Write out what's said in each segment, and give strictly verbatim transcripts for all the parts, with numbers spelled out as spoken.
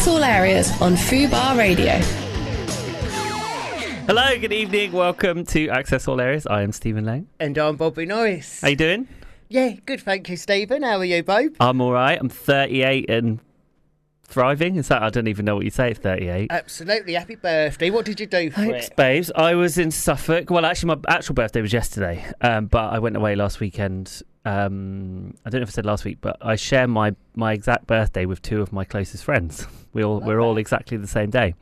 Access all areas on Fubar Radio. Hello, good evening. Welcome to Access All Areas. I am Stephen Lang. And I'm Bobby Norris. How you doing? Yeah, good, thank you, Stephen. How are you, Bob? I'm all right. I'm thirty-eight and thriving. Is that? I don't even know what you say. It's thirty-eight. Absolutely. Happy birthday. What did you do for Thanks, it? babes. I was in Suffolk. Well, actually, my actual birthday was yesterday, um, but I went away last weekend. Um, I don't know if I said last week, but I share my, my exact birthday with two of my closest friends. We all Love we're that. all exactly the same day,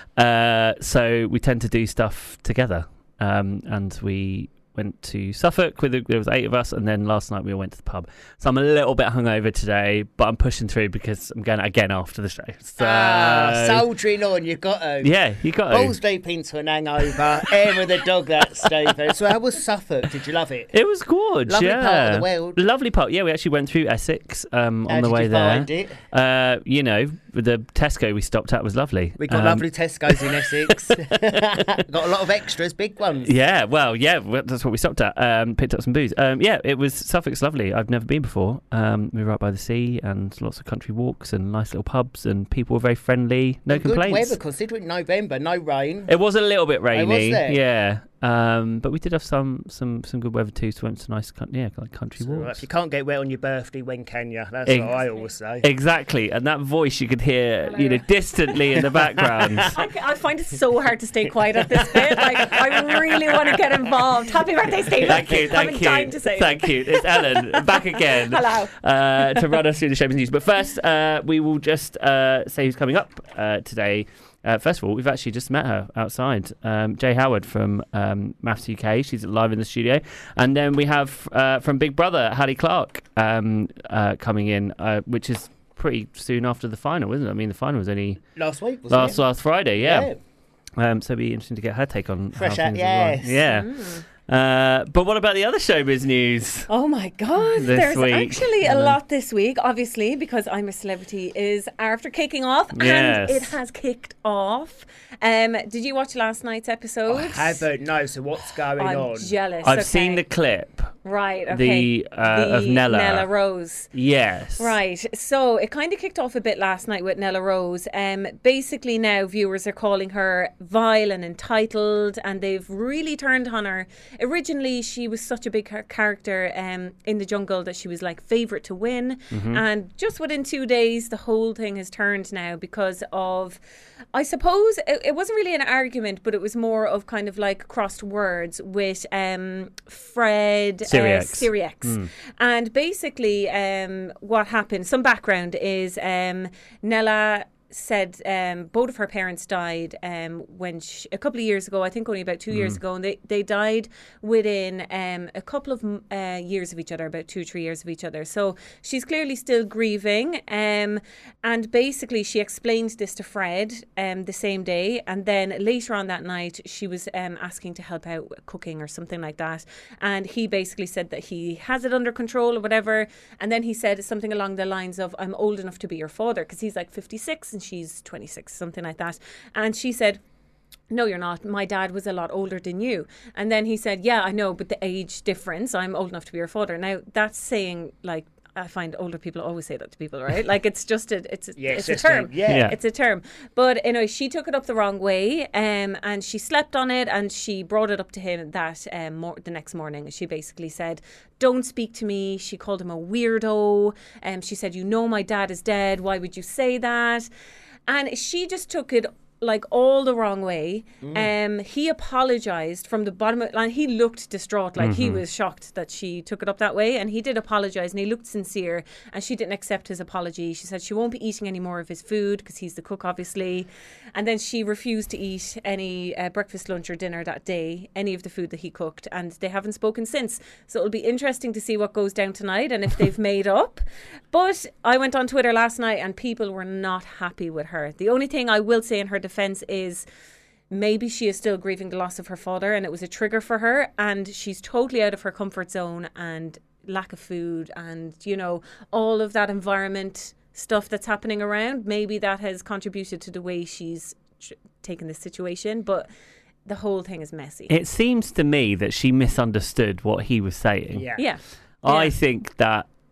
uh, so we tend to do stuff together. Um, and we went to Suffolk with there was eight of us, and then last night we all went to the pub. So I'm a little bit hungover today, but I'm pushing through because I'm going again after the show. So Ah, soldiering on, you got to. yeah, you got Balls to. deep into an hangover. Air of the dog, that, Stephen. So how was Suffolk? Did you love it? It was good. Lovely yeah. part of the world. Lovely part. Yeah, we actually went through Essex um, How on the did way you there. find it? Uh, you know, the Tesco we stopped at was lovely. We got Um, lovely Tesco's in Essex. Got a lot of extras, big ones. Yeah, well, yeah, well, that's what we stopped at. Um, picked up some booze. Um, yeah, it was Suffolk's lovely. I've never been before. Um, we were right by the sea and lots of country walks and nice little pubs, and people were very friendly. No Good complaints. weather, considering November, no rain. It was a little bit rainy. was there? Yeah. Um, but we did have some some some good weather too. So went to nice, coun- yeah, like country So walks. if you can't get wet on your birthday, when can you? That's Ex- what I always say. Exactly, and that voice you could hear, you know, distantly in the background. I, I find it so hard to stay quiet at this bit. Like, I really want to get involved. Happy birthday, Stephen. Thank you, I've thank been you, dying to say thank you. It's Ellen back again. Hello. Uh, to run us through the showbiz news. But first, uh, we will just uh, say who's coming up uh, today. Uh, first of all, we've actually just met her outside. Um, Jay Howard from um, Maths U K. She's live in the studio. And then we have uh, from Big Brother, Hallie Clark um, uh, coming in, uh, which is pretty soon after the final, isn't it? I mean, the final was only Last week, wasn't last it? last Friday, yeah. Yeah. Um, so it'd be interesting to get her take on Fresh how out, things yes. are going. Yeah. Mm. Uh, but what about the other showbiz news? Oh my God, This there's week. actually a Ellen. lot this week, obviously, because I'm a Celebrity is after kicking off, Yes. and it has kicked off. Um, did you watch last night's episode? I haven't, no, so what's going I'm on? jealous. I've okay. seen the clip. Right, okay. The, uh, of Nella. Nella Rose. Yes. Right, so it kind of kicked off a bit last night with Nella Rose. Um, basically now viewers are calling her vile and entitled, and they've really turned on her. Originally, she was such a big char- character um, in the jungle that she was like favourite to win, Mm-hmm. and just within two days, the whole thing has turned now because of, I suppose, it, it wasn't really an argument, but it was more of kind of like crossed words with um, Fred Syriac. uh, Syriac. And basically, um, what happened, some background is um, Nella said um, both of her parents died um, when she, a couple of years ago, I think only about two years ago, and they, they died within um, a couple of uh, years of each other, about two, three years of each other. So she's clearly still grieving. Um, and basically, she explained this to Fred um, the same day. And then later on that night, she was um, asking to help out with cooking or something like that. And he basically said that he has it under control or whatever. And then he said something along the lines of, I'm old enough to be your father, because he's like fifty-six and she's twenty-six, something like that. And she said, no, you're not. My dad was a lot older than you. And then he said, yeah, I know, but the age difference, I'm old enough to be your father. Now, that's saying, like, I find older people always say that to people, right? Like, it's just a, it's a, Yeah, it's it's a just a- term. yeah. Yeah. It's a term. But anyway, she took it up the wrong way, um, and she slept on it, and she brought it up to him that um, mor- the next morning. She basically said, don't speak to me. She called him a weirdo. Um, she said, you know my dad is dead. Why would you say that? And she just took it like all the wrong way. Um, he apologized from the bottom of, and he looked distraught, like he was shocked that she took it up that way. And he did apologize, and he looked sincere. And she didn't accept his apology. She said she won't be eating any more of his food because he's the cook, obviously. And then she refused to eat any uh, breakfast, lunch, or dinner that day, any of the food that he cooked. And they haven't spoken since. So it'll be interesting to see what goes down tonight and if they've made up. But I went on Twitter last night, and people were not happy with her. The only thing I will say in her defense is maybe she is still grieving the loss of her father, and it was a trigger for her, and she's totally out of her comfort zone, and lack of food and, you know, all of that environment stuff that's happening around. Maybe that has contributed to the way she's tr- taken this situation, but the whole thing is messy. It seems to me that she misunderstood what he was saying. Yeah. yeah. I Yeah. think that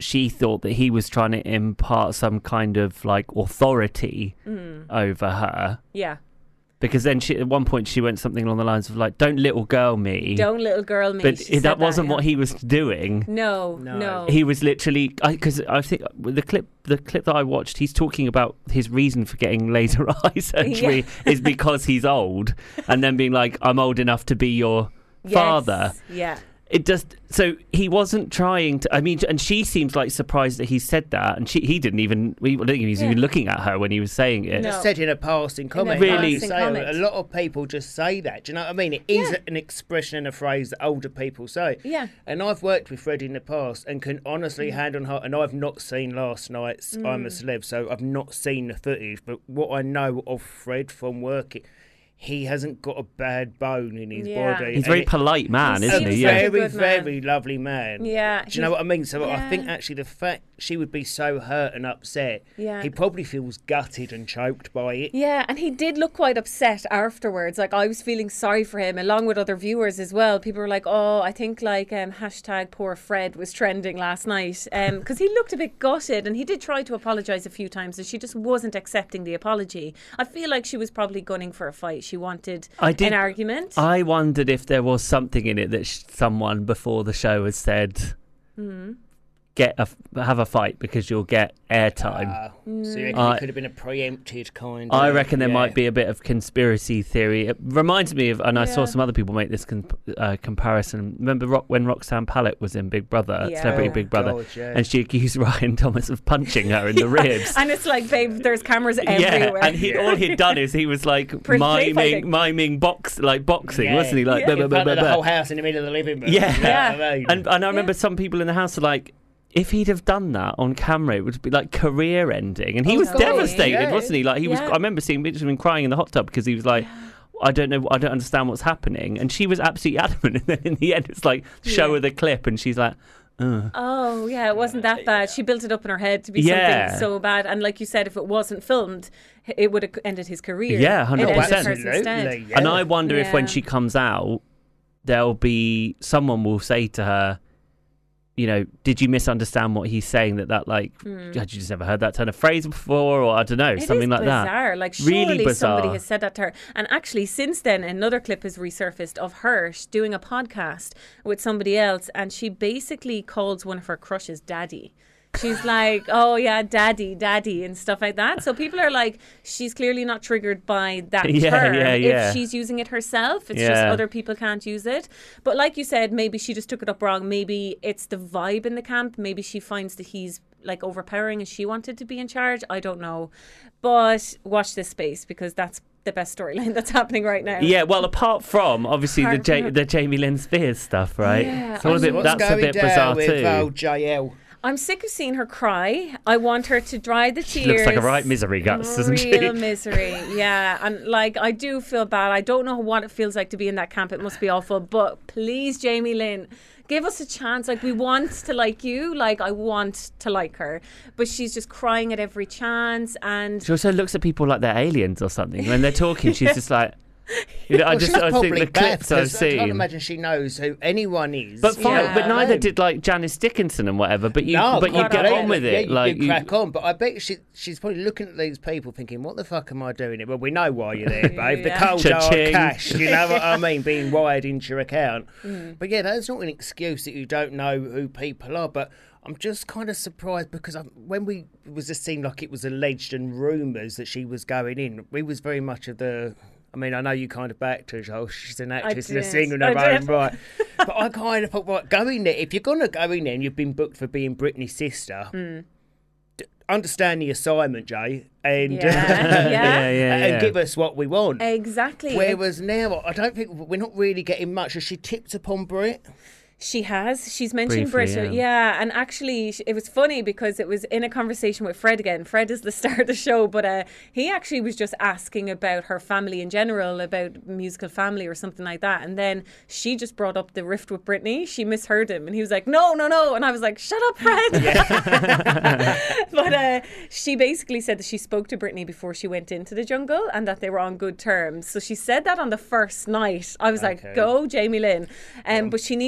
she thought that he was trying to impart some kind of like authority Mm. over her. Yeah. Because then she, at one point she went something along the lines of like, "Don't little girl me." Don't little girl me. But She said that wasn't yeah. what he was doing. No, No. no. He was literally, because I, I think with the clip, the clip that I watched, he's talking about his reason for getting laser eye surgery is because he's old, and then being like, "I'm old enough to be your Yes. father." Yeah. It just so he wasn't trying to. I mean, and she seems like surprised that he said that, and she he didn't even. We I don't think he was Yeah. even looking at her when he was saying it. No. Just said in a passing comment. Really? Say, passing comment. a lot of people just say that. Do you know what I mean? It is Yeah. an expression and a phrase that older people say. Yeah. And I've worked with Fred in the past and can honestly, hand on heart, and I've not seen last night's I'm a Celeb, so I've not seen the footage. But what I know of Fred from working, he hasn't got a bad bone in his Yeah. body. He's a And very it- polite man, He isn't seems he? like Yeah. a very, good man. very lovely man. Yeah, Do you know he's- what I mean? So I think yeah. actually the fact she would be so hurt and upset, Yeah. he probably feels gutted and choked by it. Yeah, and he did look quite upset afterwards. Like, I was feeling sorry for him, along with other viewers as well. People were like, "Oh, I think like um, hashtag poor Fred was trending last night," because he looked a bit gutted, and he did try to apologise a few times, and she just wasn't accepting the apology. I feel like she was probably gunning for a fight. She wanted I did- an argument. I wondered if there was something in it that sh- someone before the show had said, Mm. "Get a have a fight because you'll get airtime." Uh, so you reckon I- it could have been a preempted kind I of... reckon there yeah. might be a bit of conspiracy theory. It reminds me of, and I saw Yeah. some other people make this com- uh, comparison. Remember Rock, when Roxanne Pallett was in Big Brother, Yeah. Celebrity Oh, Big Brother, God, yeah. and she accused Ryan Thomas of punching her in the ribs. And it's like, babe, there's cameras Yeah, everywhere. and he all he'd done is he was like Pretty miming, fighting. miming box, like boxing, Yeah. wasn't he? Like, Yeah. blah, In blah, blah, front blah, of the blah. whole house in the middle of the living room. Yeah. You know Yeah. what I mean? And and I remember Yeah. some people in the house are like, if he'd have done that on camera, it would be like career ending. And he Oh, was God, devastated, yeah. wasn't he? Like he was. Yeah. I remember seeing pictures of him crying in the hot tub because he was like, I don't know, I don't understand what's happening. And she was absolutely adamant. And then in the end, it's like show Yeah. her the clip, and she's like, Ugh. Oh, yeah, it wasn't that bad. She built it up in her head to be Yeah. something so bad. And like you said, if it wasn't filmed, it would have ended his career. Yeah, It one hundred ended percent. hers instead. Absolutely. Yeah. And I wonder if when Yeah. she comes out, there'll be someone will say to her, you know, did you misunderstand what he's saying? That that like, Hmm. had you just never heard that turn of phrase before, or I don't know, It something is like that. bizarre. Like, Really surely bizarre. somebody has said that to her. And actually, since then, another clip has resurfaced of her sh- doing a podcast with somebody else, and she basically calls one of her crushes daddy. She's like, "Oh yeah, daddy, daddy," and stuff like that. So people are like, she's clearly not triggered by that Yeah, term. yeah, yeah. If she's using it herself, it's just Yeah. other people can't use it. But like you said, maybe she just took it up wrong. Maybe it's the vibe in the camp. Maybe she finds that he's like overpowering and she wanted to be in charge. I don't know. But watch this space, because that's the best storyline that's happening right now. Yeah, well, apart from obviously the Apart J- from- the Jamie Lynn Spears stuff, right? Yeah, It's all a I bit, What's that's a going bit down bizarre with too. old J L? I'm sick of seeing her cry. I want her to dry the tears. She looks like a right misery guts, doesn't she? Real misery, yeah. And like, I do feel bad. I don't know what it feels like to be in that camp. It must be awful. But please, Jamie Lynn, give us a chance. Like, we want to like you. Like, I want to like her. But she's just crying at every chance. And She also looks at people like they're aliens or something. When they're talking, she's just like, you know, I Well, just she's I think probably the bad, clips I've 'cause I can't seen. imagine she knows who anyone is. But fine, Yeah. but neither No. did like Janice Dickinson and whatever. But you, No, but you quite get right. on with Yeah, it. you, like you crack on. But I bet she, she's probably looking at these people thinking, what the fuck am I doing here? Well, we know why you're there, babe. The Yeah. cold hard Cha-ching. cash, you know what I mean, being wired into your account. But yeah, that's not an excuse that you don't know who people are. But I'm just kind of surprised because I, when we it was just seemed like it was alleged and rumours that she was going in, we was very much of the... I mean, I know you kind of backed her, oh, she's an actress and a did. singer in I her own did. right. But I kind of thought, right, go in there. If you're going to go in there and you've been booked for being Britney's sister, Hmm. d- understand the assignment, Jay, and, Yeah, yeah. Yeah, yeah, and yeah. give us what we want. exactly. Whereas now, I don't think we're not really getting much. Has she tipped upon Brit? She has. She's mentioned Briefly, Brit. yeah. Yeah. And actually, sh- it was funny because it was in a conversation with Fred again. Fred is the star of the show, but uh, he actually was just asking about her family in general, about musical family or something like that. And then she just brought up the rift with Britney. She misheard him, and he was like, "No, no, no!" And I was like, "Shut up, Fred." But uh, she basically said that she spoke to Britney before she went into the jungle, and that they were on good terms. So she said that on the first night. I was Okay. like, "Go, Jamie Lynn," um, but she needs to stop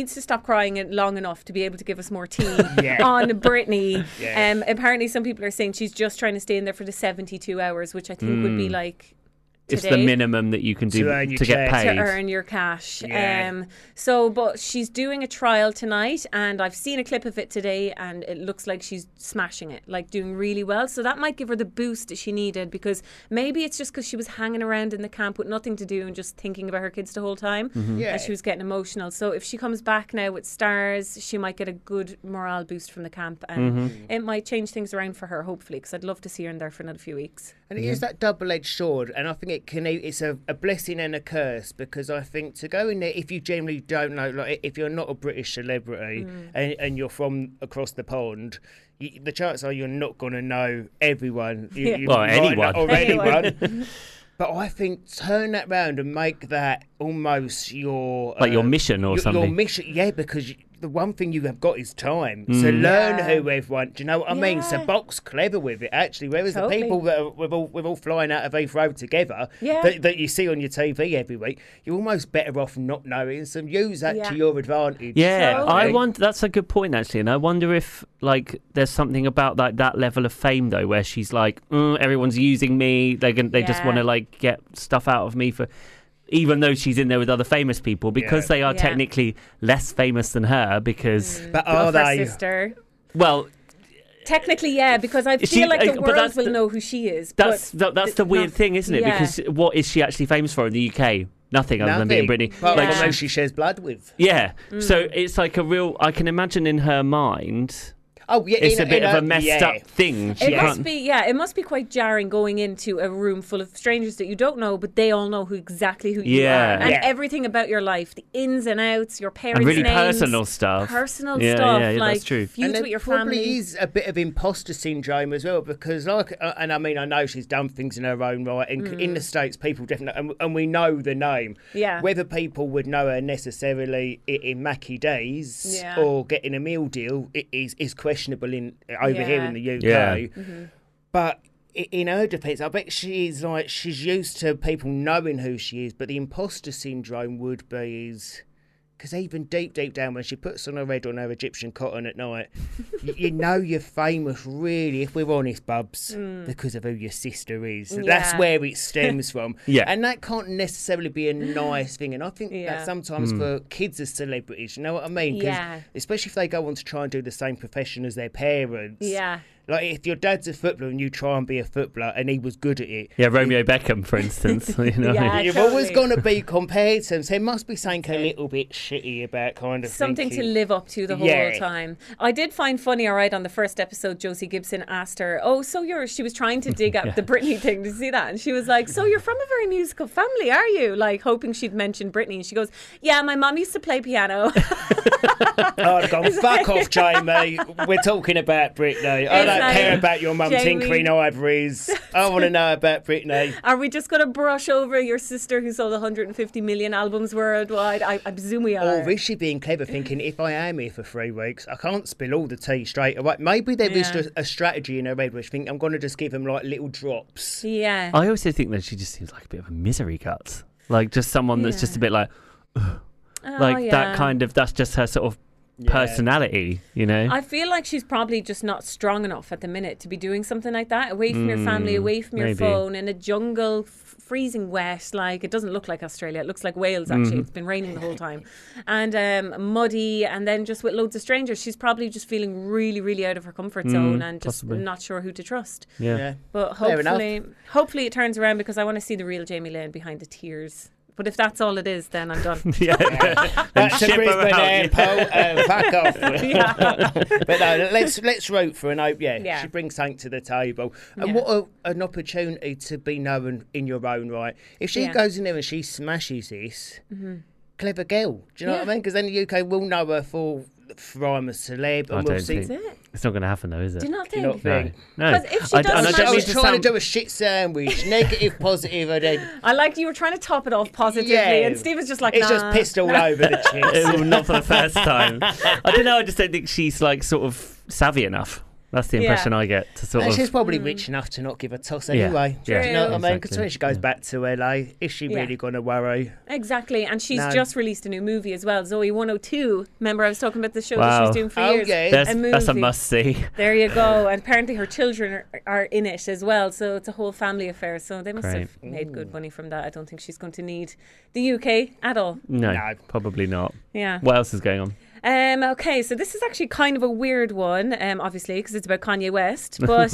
stop crying it long enough to be able to give us more tea Yeah. on Britney. Yeah. Um, apparently, some people are saying she's just trying to stay in there for the seventy-two hours, which I think would be like. It's Today. the minimum that you can do To to, earn your get check. paid. To earn your cash. Yeah. Um, so, but she's doing a trial tonight, and I've seen a clip of it today, and it looks like she's smashing it, like doing really well. So that might give her the boost that she needed, because maybe it's just because she was hanging around in the camp with nothing to do and just thinking about her kids the whole time, Yeah. and she was getting emotional. So if she comes back now with stars, she might get a good morale boost from the camp, and it might change things around for her, hopefully, because I'd love to see her in there for another few weeks. And it is that double-edged sword, and I think it can. It's a, a blessing and a curse, because I think to go in there, if you generally don't know, like if you're not a British celebrity and, and you're from across the pond, you, the chances are you're not going to know everyone. You, Yeah. you Well, might anyone. not- Or Anyone. anyone. But I think turn that round and make that almost your Like your uh, mission or your, something. Your mission, yeah, because you, the one thing you have got is time. So learn Yeah. who everyone. Do you know what I mean? So Yeah. Box clever with it actually. Whereas Totally. the people that are, we're all we're all flying out of Heathrow together Yeah. that, that you see on your T V every week, you're almost better off not knowing. So use that Yeah. to your advantage. Yeah, Totally. I wonder. That's a good point actually, and I wonder if like there's something about like that level of fame though, where she's like, mm, everyone's using me. They can, they just Yeah. want to like get stuff out of me for, even though she's in there with other famous people, because Yeah. they are Yeah. technically less famous than her. Because But Of are her they? sister. well, Technically, yeah, because I She- feel like uh, the but world that's will the- know who she is. that's but that, that's the th- weird not- thing, isn't it? yeah. Because what is she actually famous for in the U K? Nothing other than being Nothing. Britney. Apart Like, from Yeah. who she shares blood with. yeah. Mm. So it's like a real. I can imagine in her mind, Oh yeah, it's in a bit in of a messed yeah. up thing. She It can't. must be, yeah, it must be quite jarring going into a room full of strangers that you don't know, but they all know who exactly who you Yeah. are, and Yeah. everything about your life, the ins and outs, your parents' and really names, personal stuff. personal Yeah, stuff, yeah, yeah, like that's true. feuds And with there your probably family. is a bit of imposter syndrome as well, because like, uh, and I mean, I know she's done things in her own right. In, in the States, people definitely, and, and we know the name. Yeah. Whether people would know her necessarily i- in Mackie Days Yeah. or getting a meal deal i- is is questionable in over here Yeah. in the U K. Yeah. Mm-hmm. But i- in her defence, I bet she's like she's used to people knowing who she is, but the imposter syndrome would be is. Because even deep, deep down, when she puts on her head on her Egyptian cotton at night, you, you know you're famous, really, if we're honest, Bubs, because of who your sister is. That's Yeah. where it stems from. Yeah. And that can't necessarily be a nice thing. And I think Yeah. that sometimes for kids as celebrities, you know what I mean? 'Cause Yeah. especially if they go on to try and do the same profession as their parents. Yeah. Like if your dad's a footballer and you try and be a footballer and he was good at it. Yeah, Romeo Beckham, for instance. You know? Yeah. You've totally. always going to be compared to him, so there must be something a little bit shitty about kind of Something to thinking, live up to the whole Yeah. time. I did find funny, all right, on the first episode, Josie Gibson asked her, oh, so you're, she was trying to dig up Yeah. the Britney thing. Did you see that? And she was like, so you're from a very musical family, are you? Like, hoping she'd mention Britney. And she goes, yeah, my mum used to play piano. Oh, I've gone, fuck off, Jamie. We're talking about Britney. I It's don't like, care about your mum Jamie- tinkering ivories. I want to know about Britney. Are we just going to brush over your sister who sold one hundred fifty million albums worldwide? I, I presume we are. Or is she being clever, thinking, if I am here for three weeks, I can't spill all the tea straight away? Maybe there is Yeah. just a strategy in her head where she thinks, I'm going to just give them like little drops. Yeah. I also think that she just seems like a bit of a misery cut. Like just someone that's just a bit like, Oh, like yeah. that kind of, that's just her sort of personality, you know? I feel like she's probably just not strong enough at the minute to be doing something like that. Away from your family, away from your maybe. phone, in a jungle, f- freezing wet. Like, it doesn't look like Australia. It looks like Wales, actually. It's been raining the whole time. And um, muddy, and then just with loads of strangers. She's probably just feeling really, really out of her comfort zone and just possibly. not sure who to trust. yeah. Yeah. But Fair enough. hopefully, hopefully it turns around, because I want to see the real Jamie Lane behind the tears. But if that's all it is, then I'm done. Yeah. That's a ship her Brisbane out, airport. Uh, fuck off. Yeah. But no, let's let's root for an hope. Yeah, Yeah. she brings something to the table, and Yeah. what a, an opportunity to be known in your own right. If she Yeah. goes in there and she smashes this, clever girl. Do you know what I Yeah. mean? Because then the U K will know her for for I'm a celeb, I and we'll don't see. think- That's it. It's not going to happen though, is it? Do you not Do you think? not No. think? No. 'Cause if she I, does and I smash- don't I mean was to trying sound, to do a shit sandwich, negative, positive, and then I like you were trying to top it off positively, Yeah. and Steve was just like, it's nah. just pissed all over the chips. Ew, not for the first time. I don't know. I just don't think she's like sort of savvy enough. That's the Yeah. impression I get. To sort And of. she's probably Mm. rich enough to not give a toss Yeah. anyway. Yeah. Do you know what I mean? Because Exactly. when she goes Yeah. back to L A, is she Yeah. really going to worry? Exactly, and she's No. just released a new movie as well, Zoe one oh two. Remember, I was talking about the show that she Wow. was doing for Oh, years. yeah. There's- a that's a movie. must see. There you go. And apparently her children are, are in it as well, so it's a whole family affair. So they must Great. have made good money from that. I don't think she's going to need the U K at all. No, No. probably not. Yeah. What else is going on? Um, okay, so this is actually kind of a weird one, um, obviously, because it's about Kanye West. But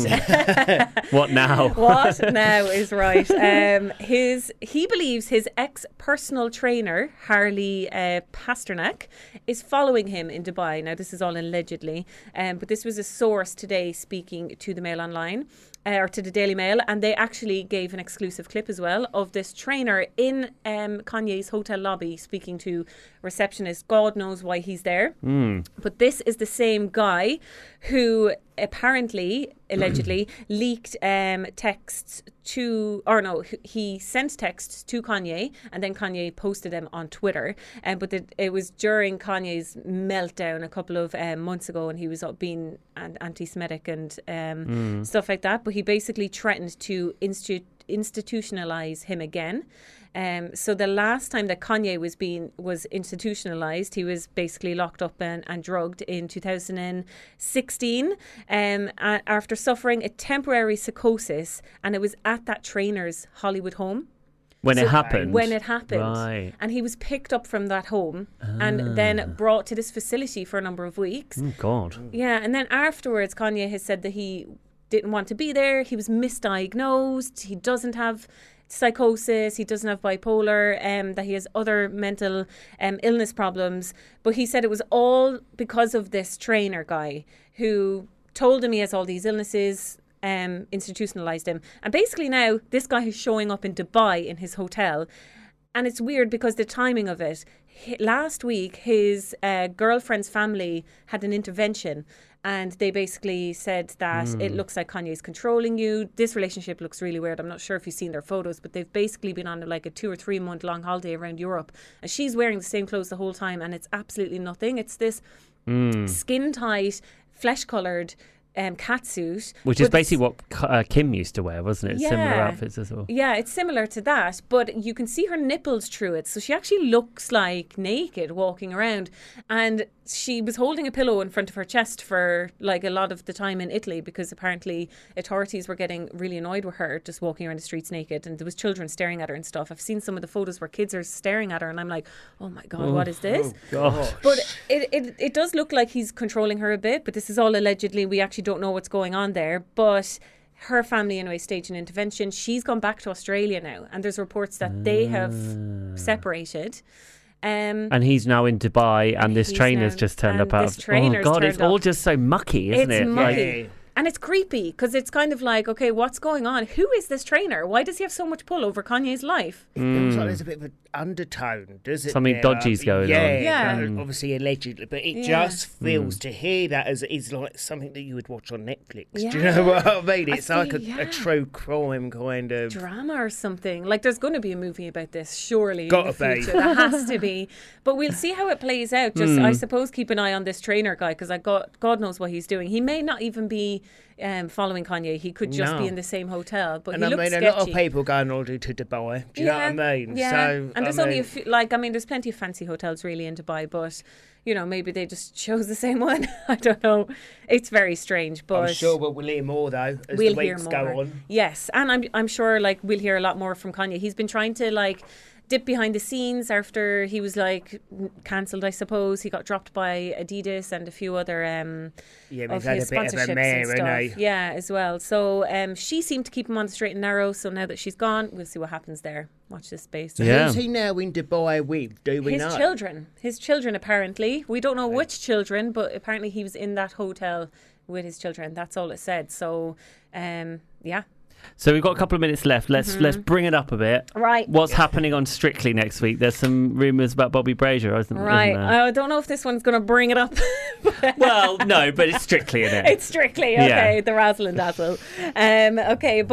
What now? what now is right? Um, his he believes his ex personal trainer Harley uh, Pasternak is following him in Dubai. Now, this is all allegedly, um, but this was a source today speaking to the Mail Online. Uh, or to the Daily Mail, and they actually gave an exclusive clip as well of this trainer in um, Kanye's hotel lobby speaking to receptionist. God knows why he's there. Mm. But this is the same guy who apparently, allegedly, leaked um, texts to, or no, he sent texts to Kanye and then Kanye posted them on Twitter. Um, but the, it was during Kanye's meltdown a couple of um, months ago, and he was being an- anti-Semitic and um, Mm. stuff like that. But he basically threatened to institute institutionalize him again. Um, so the last time that Kanye was being was institutionalized, he was basically locked up and, and drugged in two thousand sixteen um, a- after suffering a temporary psychosis, and it was at that trainer's Hollywood home. When So it happened? When it happened. Right. And he was picked up from that home and then brought to this facility for a number of weeks. Oh, God. Yeah, and then afterwards, Kanye has said that he didn't want to be there. He was misdiagnosed. He doesn't have psychosis. He doesn't have bipolar. Um, that he has other mental um, illness problems. But he said it was all because of this trainer guy who told him he has all these illnesses. Um, institutionalized him, and basically now this guy is showing up in Dubai in his hotel. And it's weird because the timing of it. H- last week, his uh, girlfriend's family had an intervention, and they basically said that Mm. it looks like Kanye's controlling you. This relationship looks really weird. I'm not sure if you've seen their photos, but they've basically been on like a two or three month long holiday around Europe, and she's wearing the same clothes the whole time, and it's absolutely nothing. It's this Mm. skin tight, flesh coloured um, catsuit, Which is with basically what K- uh, Kim used to wear, wasn't it? Similar Yeah. outfits as well. Yeah, it's similar to that, but you can see her nipples through it. So she actually looks like naked walking around. And she was holding a pillow in front of her chest for like a lot of the time in Italy, because apparently authorities were getting really annoyed with her just walking around the streets naked, and there was children staring at her and stuff. I've seen some of the photos where kids are staring at her and I'm like, oh my God, what is this? God. But it, it it does look like he's controlling her a bit, but this is all allegedly. We actually don't know what's going on there. But her family, anyway, staged an intervention. She's gone back to Australia now, and there's reports that they have separated. Um, And he's now in Dubai, and, And this he's trainer's now- just turned and up out this of. Oh trainer's God, it's turned all up. just so mucky, isn't it's it? mucky. Yeah. And it's creepy because it's kind of like, okay, what's going on? Who is this trainer? Why does he have so much pull over Kanye's life? It feels like there's a bit of an undertone, does it? Something there? dodgy's going yeah, on. Yeah. uh, obviously allegedly, but it Yeah. just feels to hear that as is like something that you would watch on Netflix. Do you Yeah. know what I mean? I It's like a, see, a yeah. true crime kind of. Drama or something. Like there's going to be a movie about this, surely. in Gotta the be. future. There has to be. But we'll see how it plays out. Just, Hmm. I suppose, keep an eye on this trainer guy, because I got God knows what he's doing. He may not even be um, following Kanye. He could just No. be in the same hotel. But And he I looks mean, sketchy. a lot of people go and order to Dubai. Do you know what I mean? Yeah, So, and there's I only a mean, few, like, I mean, there's plenty of fancy hotels really in Dubai, but, you know, maybe they just chose the same one. I don't know. It's very strange, but... I'm sure we'll hear more though as we'll the hear weeks more. go on. Yes, and I'm I'm sure like we'll hear a lot more from Kanye. He's been trying to like dip behind the scenes after he was like cancelled, I suppose. He got dropped by Adidas and a few other um Yeah, of we've had a his bit of sponsorships a mare, and stuff. haven't we? Yeah, as well. So um she seemed to keep him on the straight and narrow. So now that she's gone, we'll see what happens there. Watch this space. So Yeah. who's he now in Dubai with? Do we His know? children. His children, apparently. We don't know which children, but apparently he was in that hotel with his children. That's all it said. So, um, yeah. So we've got a couple of minutes left. Let's let's bring it up a bit. Right. What's happening on Strictly next week? There's some rumours about Bobby Brazier, isn't, Right. isn't there? I don't know if this one's going to bring it up. Well, no, but it's Strictly in it. It's Strictly, okay, Yeah. the razzle and dazzle. Um, okay, but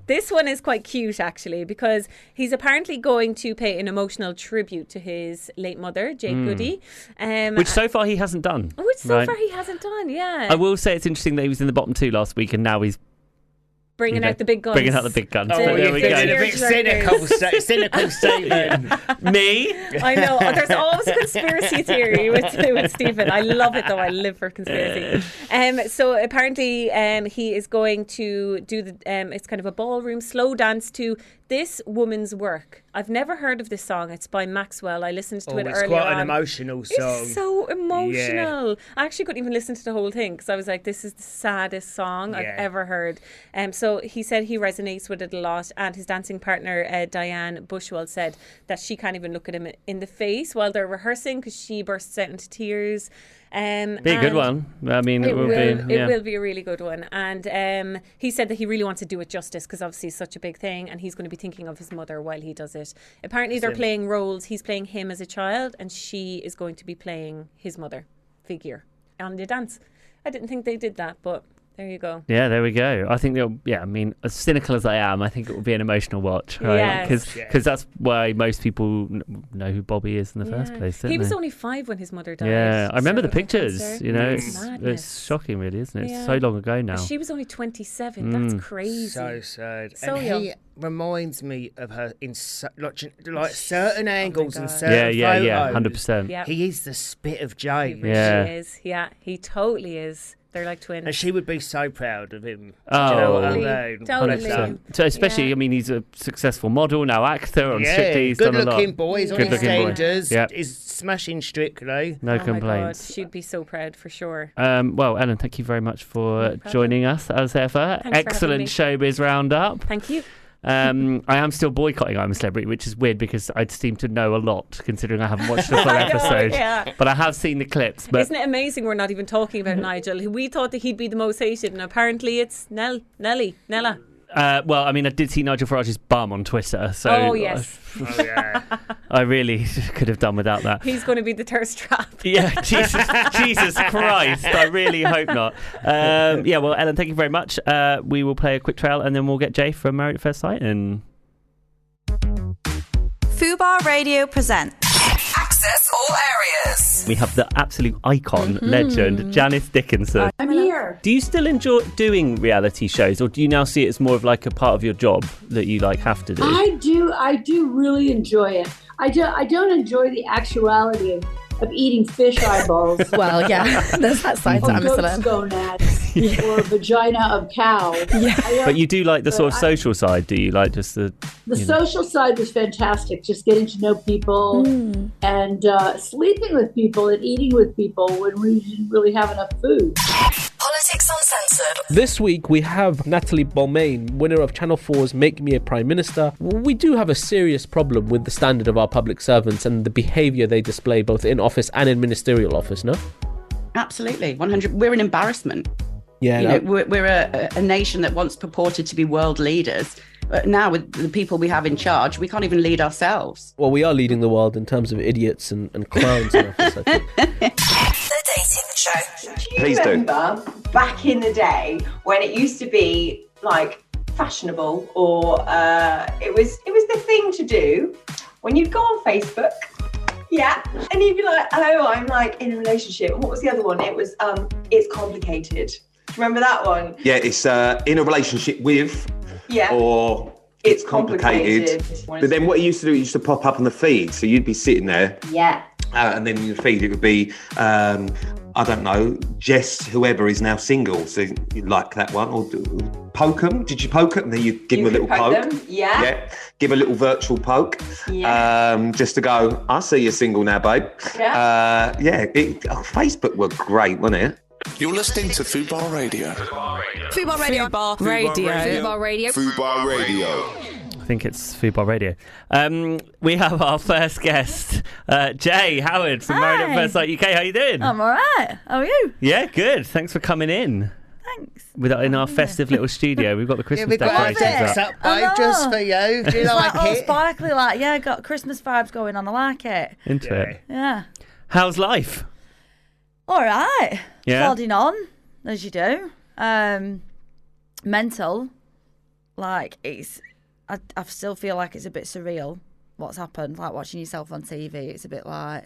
This one is quite cute, actually, because he's apparently going to pay an emotional tribute to his late mother, Jade Mm. Goody. Um, Which so far he hasn't done. which so right? far he hasn't done, yeah. I will say it's interesting that he was in the bottom two last week and now he's Bringing you know, out the big guns. bringing out the big guns. Oh, So well, there you're we feeling go. a bit cynical, sta- cynical statement. Me? I know. Oh, there's always a conspiracy theory with, with Stephen. I love it, though. I live for conspiracy. Um, so apparently um, he is going to do the, um, it's kind of a ballroom slow dance to This Woman's Work. I've never heard of this song. It's by Maxwell. I listened to Oh, it it's earlier quite an on. emotional song. It's so emotional. I actually couldn't even listen to the whole thing because I was like, this is the saddest song I've Yeah. ever heard. Um, so he said he resonates with it a lot. And his dancing partner, uh, Diane Bushwell, said that she can't even look at him in the face while they're rehearsing because she bursts out into tears. Um, Be a good and one. I mean, it, It will will, be. it Yeah. will be a really good one. And um, he said that he really wants to do it justice because obviously it's such a big thing and he's going to be thinking of his mother while he does it. Apparently they're Sim. playing roles. He's playing him as a child and she is going to be playing his mother figure on the dance. I didn't think they did that, but there you go. Yeah, there we go. I think they'll, yeah, I mean, as cynical as I am, I think it will be an emotional watch, right? Yes. Because Yeah. that's why most people kn- know who Bobby is in the first Yeah. place, don't He was they? only five when his mother died. Yeah, I remember the cervical pictures, cancer. you know, Mm. it's, Madness. it's shocking really, isn't it? It's Yeah. so long ago now. She was only twenty-seven. Mm. That's crazy. So sad. So and young. he reminds me of her in so, like, like certain angles and God. certain yeah, yeah, photos. yeah, one hundred percent. Yeah. He is the spit of He Jane. really Yeah. is. Yeah, he totally is. They're like twins. And she would be so proud of him. Oh. Do you know what I Totally. mean? Totally. Bless her. So especially, Yeah. I mean, he's a successful model now, actor on Yeah, Strictly. He's done a lot. good-looking boy. He's on Good-looking boy. EastEnders. Yep. Is smashing Strictly. No oh my God, complaints. she'd be so proud for sure. Um, well, Ellen, thank you very much for No problem. joining us as ever. Thanks for having Excellent me. showbiz roundup. Thank you. Um, I am still boycotting I'm a Celebrity, which is weird because I seem to know a lot considering I haven't watched the full I know, episode. yeah. But I have seen the clips. But Isn't it amazing we're not even talking about Nigel? We thought that he'd be the most hated, and apparently it's Nell, Nelly, Nella. uh, well, I mean, I did see Nigel Farage's bum on Twitter, so Oh, yes. Oh, yeah. I really could have done without that. He's going to be the thirst trap. Yeah, Jesus, Jesus Christ! I really hope not. Um, yeah, well, Ellen, thank you very much. Uh, we will play a quick trail, and then we'll get Jay from Married at First Sight in. Fubar Radio presents. Access all areas. We have the absolute icon, Mm-hmm. legend, Janice Dickinson. I'm here. Do you still enjoy doing reality shows, or do you now see it as more of like a part of your job that you like have to do? I do. I do really enjoy it. I do. I don't enjoy the actuality of, of eating fish eyeballs. Well, yeah, there's that side to or goat's Amsterdam. gonads, or vagina of cow. I, But you do like the sort of I- social side, do you? Like just the the you know. social side was fantastic. Just getting to know people and uh, sleeping with people and eating with people when we didn't really have enough food. Politics Uncensored. This week we have Natalie Balmain, winner of Channel four's Make Me a Prime Minister. We do have a serious problem with the standard of our public servants and the behaviour they display both in office and in ministerial office, no? Absolutely, one hundred. We're an embarrassment. Yeah. You know, that- we're, we're a, a nation that once purported to be world leaders. But now, with the people we have in charge, we can't even lead ourselves. well, we are leading the world in terms of idiots and, and clowns in office, I think. The Dating Show. Do you Please do. remember back in the day when it used to be like fashionable, or uh, it was it was the thing to do when you'd go on Facebook, yeah, and you'd be like, oh, I'm like in a relationship. And what was the other one? It was um, it's complicated. Do you remember that one? Yeah, it's uh, in a relationship with, Yeah. or It's it's complicated. complicated. But then what it used to do, it used to pop up on the feed. So you'd be sitting there, Yeah. uh, and then in the feed it would be, um, I don't know, Jess, whoever is now single. So you like that one, or do, poke 'em. Did you poke 'em? And then you give You them a could little poke poke. them, yeah. Yeah. Give a little virtual poke. Yeah. Um, just to go, I see you're single now, babe. Yeah. Uh, yeah. It, oh, Facebook were great, wasn't it? You're listening to Fubar Radio. Fubar Radio. Fubar Radio. Fubar Radio. Fubar Radio. I think it's Fubar Radio. Um, we have our first guest, uh, Jay Howard from Married at Hi. First Sight U K. How you doing? I'm all right. How are you? Yeah, good. Thanks for coming in. Thanks. With in our festive little studio, we've got the Yeah, Christmas we've got our decorations decks up. up, I babe, just know. for you. Do you It's like like all it? sparkly, like yeah, got Christmas vibes going on. I like it. Into Yeah. it. Yeah. How's life? All right. Yeah? Plodding on as you do. Um, mental. Like, it's, I, I still feel like it's a bit surreal what's happened. Like, watching yourself on T V, it's a bit like,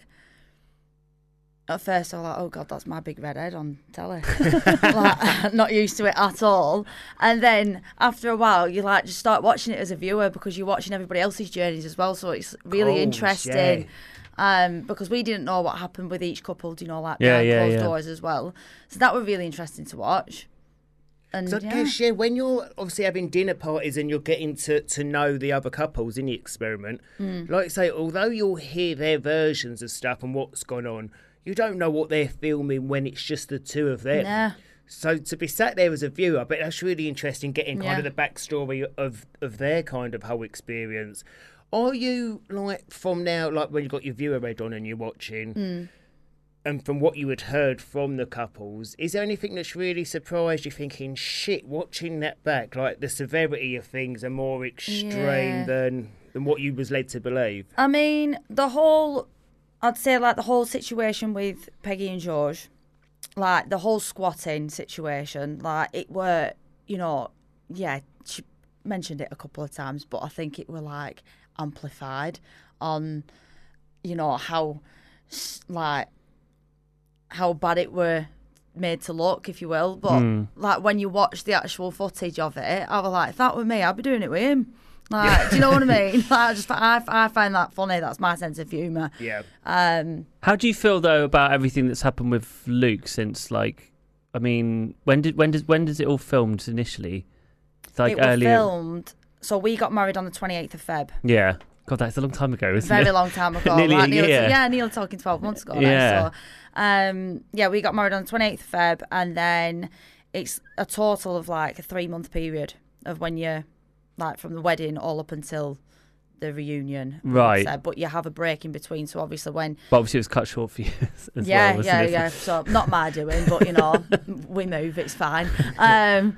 at first I was like, oh God, that's my big red head on telly. Like, not used to it at all. And then after a while, you like just start watching it as a viewer because you're watching everybody else's journeys as well. So it's really Oh, interesting. yeah. Um, because we didn't know what happened with each couple, do you know, like Yeah, behind yeah, closed yeah. doors as well. So that was really interesting to watch. And So I yeah. guess, yeah, when you're obviously having dinner parties and you're getting to, to know the other couples in the experiment, Mm. like I say, although you'll hear their versions of stuff and what's gone on, you don't know what they're filming when it's just the two of them. Yeah. So to be sat there as a viewer, I bet that's really interesting, getting kind Yeah. of the backstory of, of their kind of whole experience. Are you, like, from now, like when you've got your viewer red on and you're watching, Mm. and from what you had heard from the couples, is there anything that's really surprised you, thinking, shit, watching that back, like the severity of things are more extreme Yeah. than than what you was led to believe? I mean, the whole, I'd say like the whole situation with Peggy and George, like the whole squatting situation, like it were, you know, yeah, she mentioned it a couple of times, but I think it were like amplified on, you know, how, s- like, how bad it were made to look, if you will. But Mm. like when you watch the actual footage of it, I was like, if that were me, I'd be doing it with him. Like, do you know what I mean? Like, I just I, I find that funny. That's my sense of humour. Yeah. Um, How do you feel though about everything that's happened with Luke since, like, I mean, when did when does when does it all filmed initially? Like it was earlier. filmed. So we got married on the twenty-eighth of Feb. Yeah. God, that's a long time ago, isn't Very it? long time ago. Nearly like, a nearly, year. Yeah, nearly talking twelve months ago. Yeah. Now, so, um, yeah, we got married on the twenty-eighth of Feb, and then it's a total of like a three month period of when you're like from the wedding all up until the reunion. I would Right. say. But you have a break in between. So obviously when But obviously it was cut short for you as yeah, well, wasn't yeah, it? yeah. So not my doing, but you know, we move, it's fine. Um,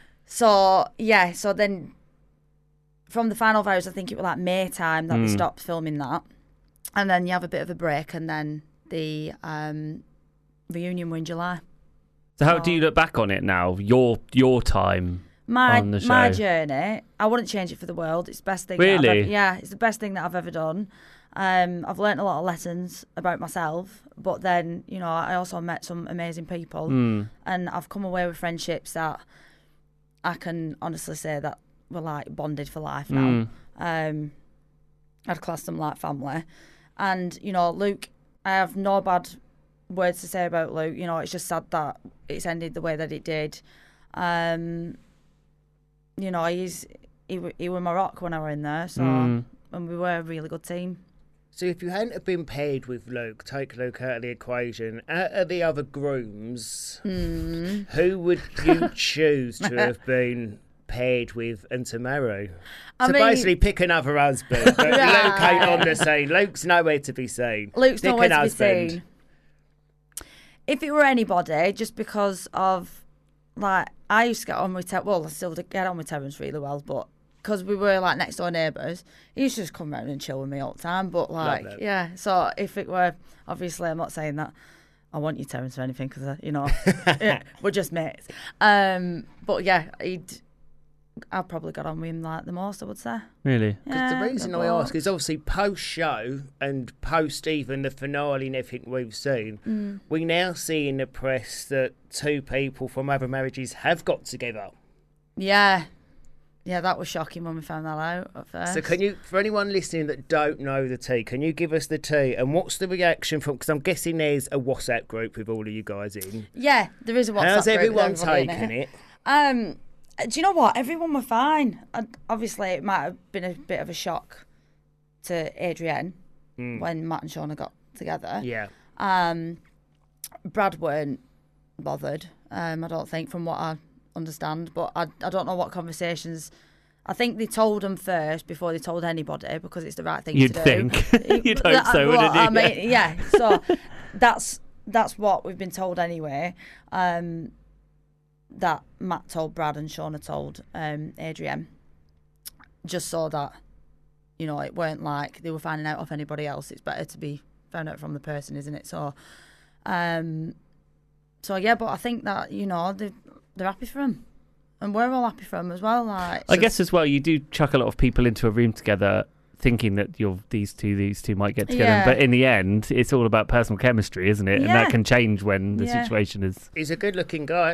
so yeah, so then from the final vows, I think it was like May time that we Mm. stopped filming that, and then you have a bit of a break, and then the um, reunion were in July. So how do you look back on it now? Your your time My on the show. my journey, I wouldn't change it for the world. It's the best thing. That I've Really? ever, yeah, it's the best thing that I've ever done. Um, I've learnt a lot of lessons about myself, but then you know I also met some amazing people, Mm. and I've come away with friendships that I can honestly say that we're like bonded for life now. Mm. Um, I'd class them like family, and you know Luke, I have no bad words to say about Luke. You know, it's just sad that it's ended the way that it did. Um, you know, he's he w- he were my rock when I were in there, so Mm. and we were a really good team. So if you hadn't have been paired with Luke, take Luke out of the equation, out of the other grooms, Mm. who would you choose to have been paired with and to marry? I so mean- basically pick another husband, but Luke ain't on the scene. Luke's nowhere to be seen. Luke's Pick nowhere an to be husband. seen. If it were anybody, just because of, like, I used to get on with Terence, well, I still get on with Terence really well, but because we were, like, next door neighbours, he used to just come round and chill with me all the time, but, like, that. yeah, so if it were, obviously, I'm not saying that I want you, Terence, or anything, because, you know, yeah, we're just mates. Um, but, yeah, he'd, I probably got on with him, like, the most, I would say. Really? Because Yeah, the reason I but- ask is obviously post show and post even the finale and everything we've seen, Mm. we now see in the press that two people from other marriages have got together. Yeah. Yeah, that was shocking when we found that out at first. So can you, for anyone listening that don't know the tea, can you give us the tea and what's the reaction from? Because I'm guessing there's a WhatsApp group with all of you guys in. Yeah, there is a WhatsApp How's group with everyone everybody in taking it? Um, do you know what? Everyone were fine. And obviously, it might have been a bit of a shock to Adrienne Mm. when Matt and Shauna got together. Yeah. Um, Brad weren't bothered. Um, I don't think, from what I understand, but I I don't know what conversations. I think they told them first before they told anybody because it's the right thing You'd to do. think. You'd hope so, Well, wouldn't you? I mean, yeah. So that's that's what we've been told anyway. Um, that Matt told Brad and Shauna told um, Adrienne, just so that you know it weren't like they were finding out off anybody else. It's better to be found out from the person, isn't it? So, um, so yeah. But I think that you know they they're happy for him. and we're all happy for them as well. Like, I guess as well, you do chuck a lot of people into a room together, thinking that you're these two, these two might get together. Yeah. But in the end, it's all about personal chemistry, isn't it? And Yeah. that can change when the Yeah. situation is. He's a good-looking guy.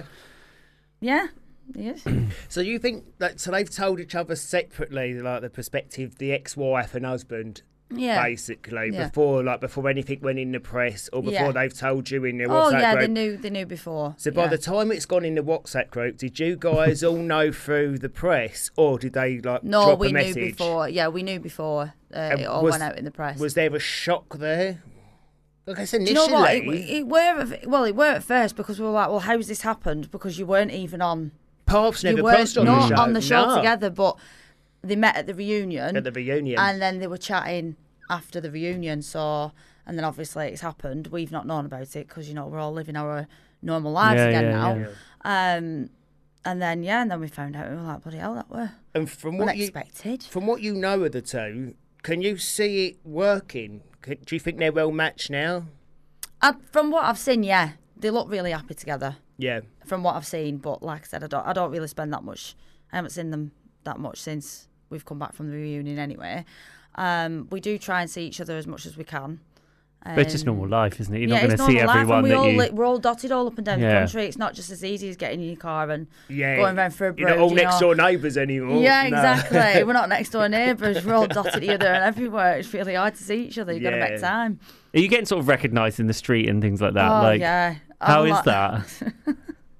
yeah, he is. So you think that? So they've told each other separately, like the perspective, the ex-wife and husband. Yeah. Basically, Yeah. before like before anything went in the press, or before Yeah. they've told you in their Oh WhatsApp yeah, group. they knew. They knew before. So by yeah. the time it's gone in the WhatsApp group, did you guys all know through the press, or did they like no, drop we a knew message? before. Yeah, we knew before uh, And it all was- went out in the press. Was there a shock there? Like I said, Do initially, you know what? It, it were well, it were at first because we were like, well, how's this happened? Because you weren't even on. paths never you weren't crossed on not the show. on the show No. together, but they met at the reunion. At the reunion. and then they were chatting after the reunion. So, and then obviously it's happened. We've not known about it because you know we're all living our normal lives Yeah, again yeah, now. yeah. Um, and then yeah, and then we found out. We were like, bloody hell, that were And from what you unexpected. from what you know of the two, can you see it working? Can- Do you think they're well matched now? I, from what I've seen, yeah, they look really happy together. Yeah. From what I've seen, but like I said, I don't, I don't really spend that much. I haven't seen them that much since we've come back from the reunion. Anyway, um, we do try and see each other as much as we can. But it's just Um, normal life, isn't it? You're yeah, not going it's to see normal life, everyone and we that all you. li- we're all dotted all up and down Yeah. the country. It's not just as easy as getting in your car and Yeah. going round for a You're brew. not all you next know. door neighbours anymore. Yeah, No. exactly. We're not next door neighbours. We're all dotted together and everywhere. It's really hard to see each other. You've got to Yeah. make time. Are you getting sort of recognised in the street and things like that? Oh, like, yeah. How I'm is like- that?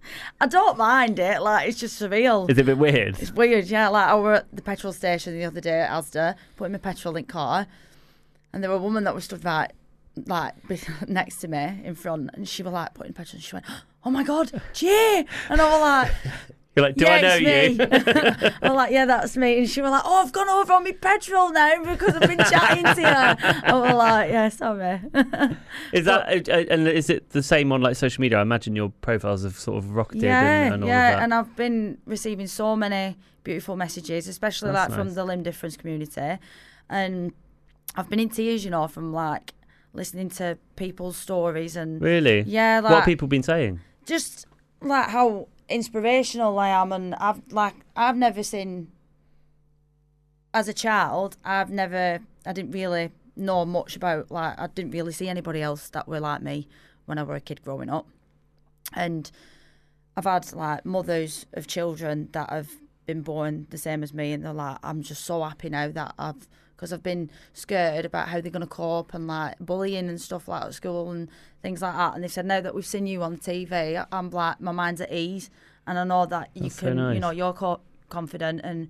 I don't mind it. Like, it's just surreal. Is it a bit weird? It's weird, yeah. Like, I were at the petrol station the other day at Asda, putting my petrol in car, and there was a woman that was stood right, like, be- next to me in front, and she was like putting petrol, and she went, "Oh my God, Jay!" And I was like, You're like, do yeah, I know it's you? me. I was like, yeah, that's me. And she was like, oh, I've gone over on my petrol now because I've been chatting to you. I was like, yeah, sorry. Is that uh, and is it the same on like social media? I imagine your profiles have sort of rocketed Yeah, and, and all yeah, of that. and I've been receiving so many beautiful messages, especially That's like from nice. the limb difference community, and I've been in tears, you know, from like listening to people's stories and Really? yeah, like what have people been saying? just like how inspirational I am, and I've like I've never seen as a child. I've never, I didn't really know much about like I didn't really see anybody else that were like me when I were a kid growing up, and I've had like mothers of children that have been born the same as me, and they're like, I'm just so happy now that I've, because I've been scared about how they're going to cope and like bullying and stuff like at school and things like that. And they've said now that we've seen you on T V, I'm like, my mind's at ease, and I know that you That's so can, nice. you know, you're co- confident, and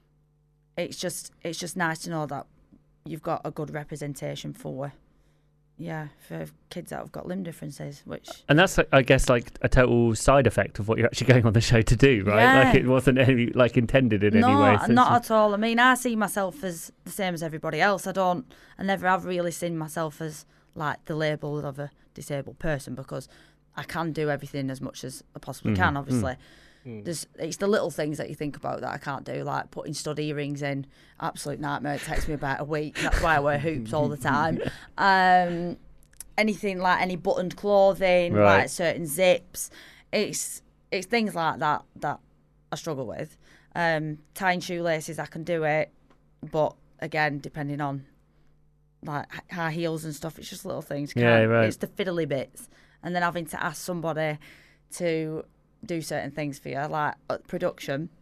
it's just, it's just nice to know that you've got a good representation for, yeah, for kids that have got limb differences, which. And that's, I guess, like a total side effect of what you're actually going on the show to do, right? Yeah. Like it wasn't any, like intended in no, any way. so it's not just- at all. I mean, I see myself as the same as everybody else. I don't, I never have really seen myself as like the label of a disabled person, because I can do everything as much as I possibly Mhm, can, mm. obviously. There's, it's the little things that you think about that I can't do, like putting stud earrings in. Absolute nightmare. It takes me about a week. That's why I wear hoops all the time. Um, anything like any buttoned clothing, Right. like certain zips. It's it's things like that that I struggle with. Um, tying shoelaces, I can do it, but again, depending on like h- high heels and stuff, it's just little things. Yeah, Can't- right. It's the fiddly bits, and then having to ask somebody to do certain things for you, like at production.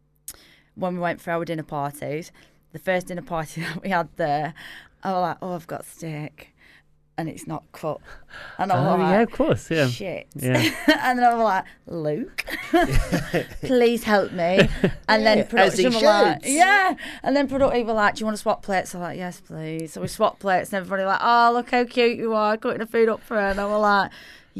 When we went for our dinner parties, the first dinner party that we had there, I was like, "Oh, I've got steak." And it's not cut. And I was Oh, like, yeah, of course, yeah. shit. Yeah. And then I was like, Luke, please help me. And then Yeah, as production he were like, should. yeah. And then production were like, do you want to swap plates? I'm like, yes, please. So we swapped plates, and everybody like, oh, look how cute you are, cutting the food up for her. And I was like,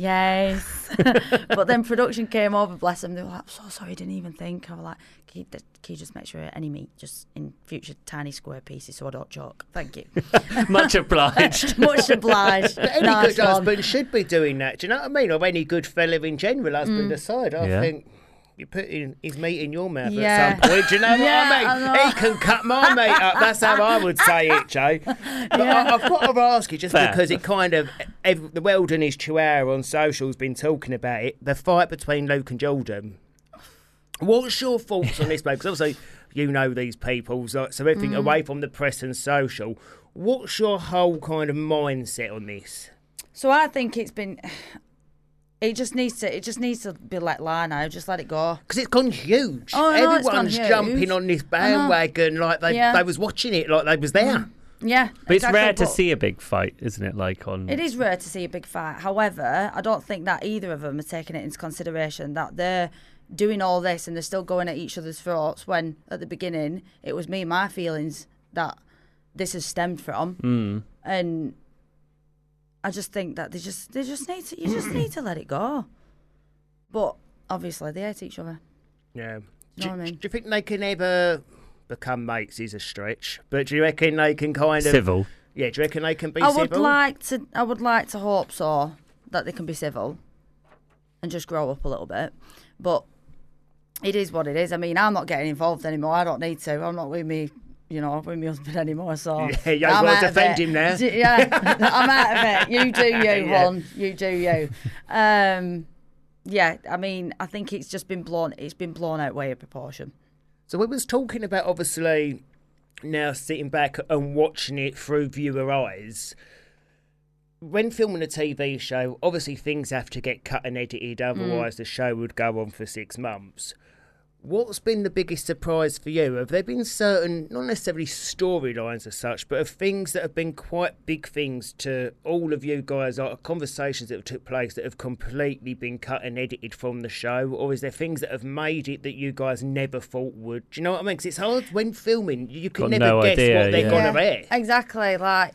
yes. But then production came over, bless them. They were like, I'm so sorry, didn't even think. I was like, can you, can you just make sure any meat just in future tiny square pieces so I don't choke? Thank you. Much obliged. Much obliged. But any Nice good one. husband should be doing that. Do you know what I mean? Or any good fella in general, husband Mm. aside. I Yeah. think you're putting his meat in your mouth Yeah. at some point. Do you know Yeah, what I I mean? know. He can cut my meat up. That's how I would say it, Joe. But I, I've got to ask you, just Fair. because it kind of, ev the Weldon is Chihuahua on social has been talking about it, the fight between Luke and Jordan. What's your thoughts on this, mate? Because obviously you know these people, so, so everything Mm. away from the press and social. What's your whole kind of mindset on this? So I think it's been. It just needs to. It just needs to be let lie now. Just let it go. Because it's gone huge. Oh, I know it's gone Everyone's huge. jumping on this bandwagon like they Yeah. they was watching it, like they was there. Yeah, But exactly, it's rare to but see a big fight, isn't it? Like on. It is rare to see a big fight. However, I don't think that either of them are taking it into consideration that they're doing all this and they're still going at each other's throats. When at the beginning it was me and my feelings that this has stemmed from, Mm. and I just think that they just they just need to you just need to let it go. But obviously they hate each other. Yeah. You Do, know what I mean? do you think they can ever become mates? Is a stretch, but do you reckon they can kind of Civil. Yeah, do you reckon they can be I civil? would like to. I would like to hope so that they can be civil and just grow up a little bit. But it is what it is. I mean, I'm not getting involved anymore. I don't need to. I'm not with me, you know, with my husband anymore. So Yeah, you ain't I'm got to out of defend it. him now. Yeah, I'm out of it. You do you, Yeah. hon. You do you. Um, yeah, I mean, I think it's just been blown. It's been blown out way of proportion. So we was talking about obviously now sitting back and watching it through viewer eyes. When filming a T V show, obviously things have to get cut and edited, otherwise the show would go on for six months. What's been the biggest surprise for you? Have there been certain, not necessarily storylines as such, but of things that have been quite big things to all of you guys, like conversations that have took place that have completely been cut and edited from the show? Or is there things that have made it that you guys never thought would? Do you know what I mean? Because it's hard when filming, you can Got never no guess idea, what they're yeah. going to air. Exactly. Like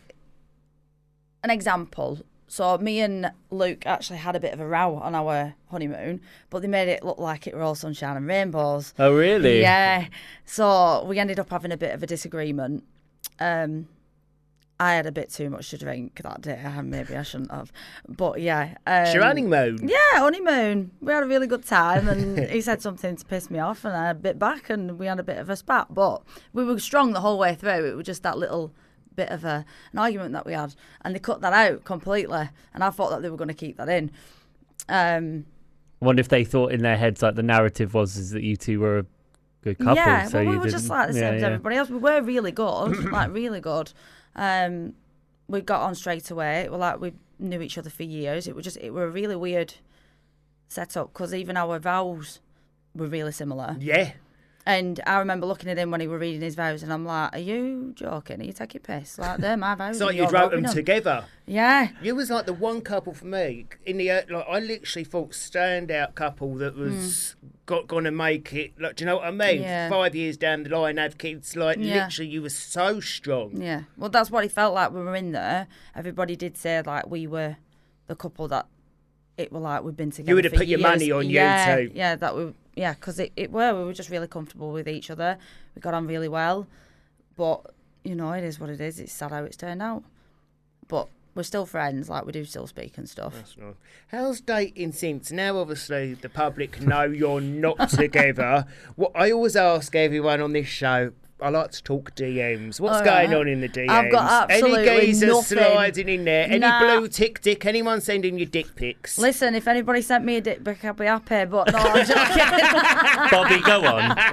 an example. So me and Luke actually had a bit of a row on our honeymoon, but they made it look like it were all sunshine and rainbows. Oh, really? Yeah. So we ended up having a bit of a disagreement. Um, I had a bit too much to drink that day. Maybe I shouldn't have. But yeah. Um, It's your honeymoon. Yeah, honeymoon. We had a really good time, and he said something to piss me off, and I bit back, and we had a bit of a spat. But we were strong the whole way through. It was just that little bit of a, an argument that we had, and they cut that out completely, and I thought that they were going to keep that in. Um, I wonder if they thought in their heads like the narrative was is that you two were a good couple. yeah, so well, we you were just didn't- like the same yeah, as yeah. everybody else. We were really good, like really good. Um, we got on straight away. Well, like we knew each other for years. It was just it were a really weird setup because even our vows were really similar. Yeah. And I remember looking at him when he was reading his vows, and I'm like, "Are you joking? Are you taking piss? Like they're my vows." It's and like you you're wrote rubbing them together. Yeah. You was like the one couple for me in the uh, like I literally thought standout couple that was got going to make it. Like, do you know what I mean? Yeah. Five years down the line, have kids. Like Yeah. literally, you were so strong. Yeah. Well, that's what it felt like when we were in there. Everybody did say like we were the couple that it were like we've been together. You would have for put your years. money on you yeah, two. Yeah, that we yeah, because it, it were we were just really comfortable with each other. We got on really well, but you know it is what it is. It's sad how it's turned out, but we're still friends. Like we do still speak and stuff. That's nice. How's dating since? Now, obviously, the public know you're not together. What I always ask everyone on this show. I like to talk D Ms. What's All going right. on in the D Ms? I've got absolutely Any geezers nothing. sliding in there? Any Nah. blue tick dick? Anyone sending you dick pics? Listen, if anybody sent me a dick pic, I'd be happy. But no, I'm joking. Bobby, go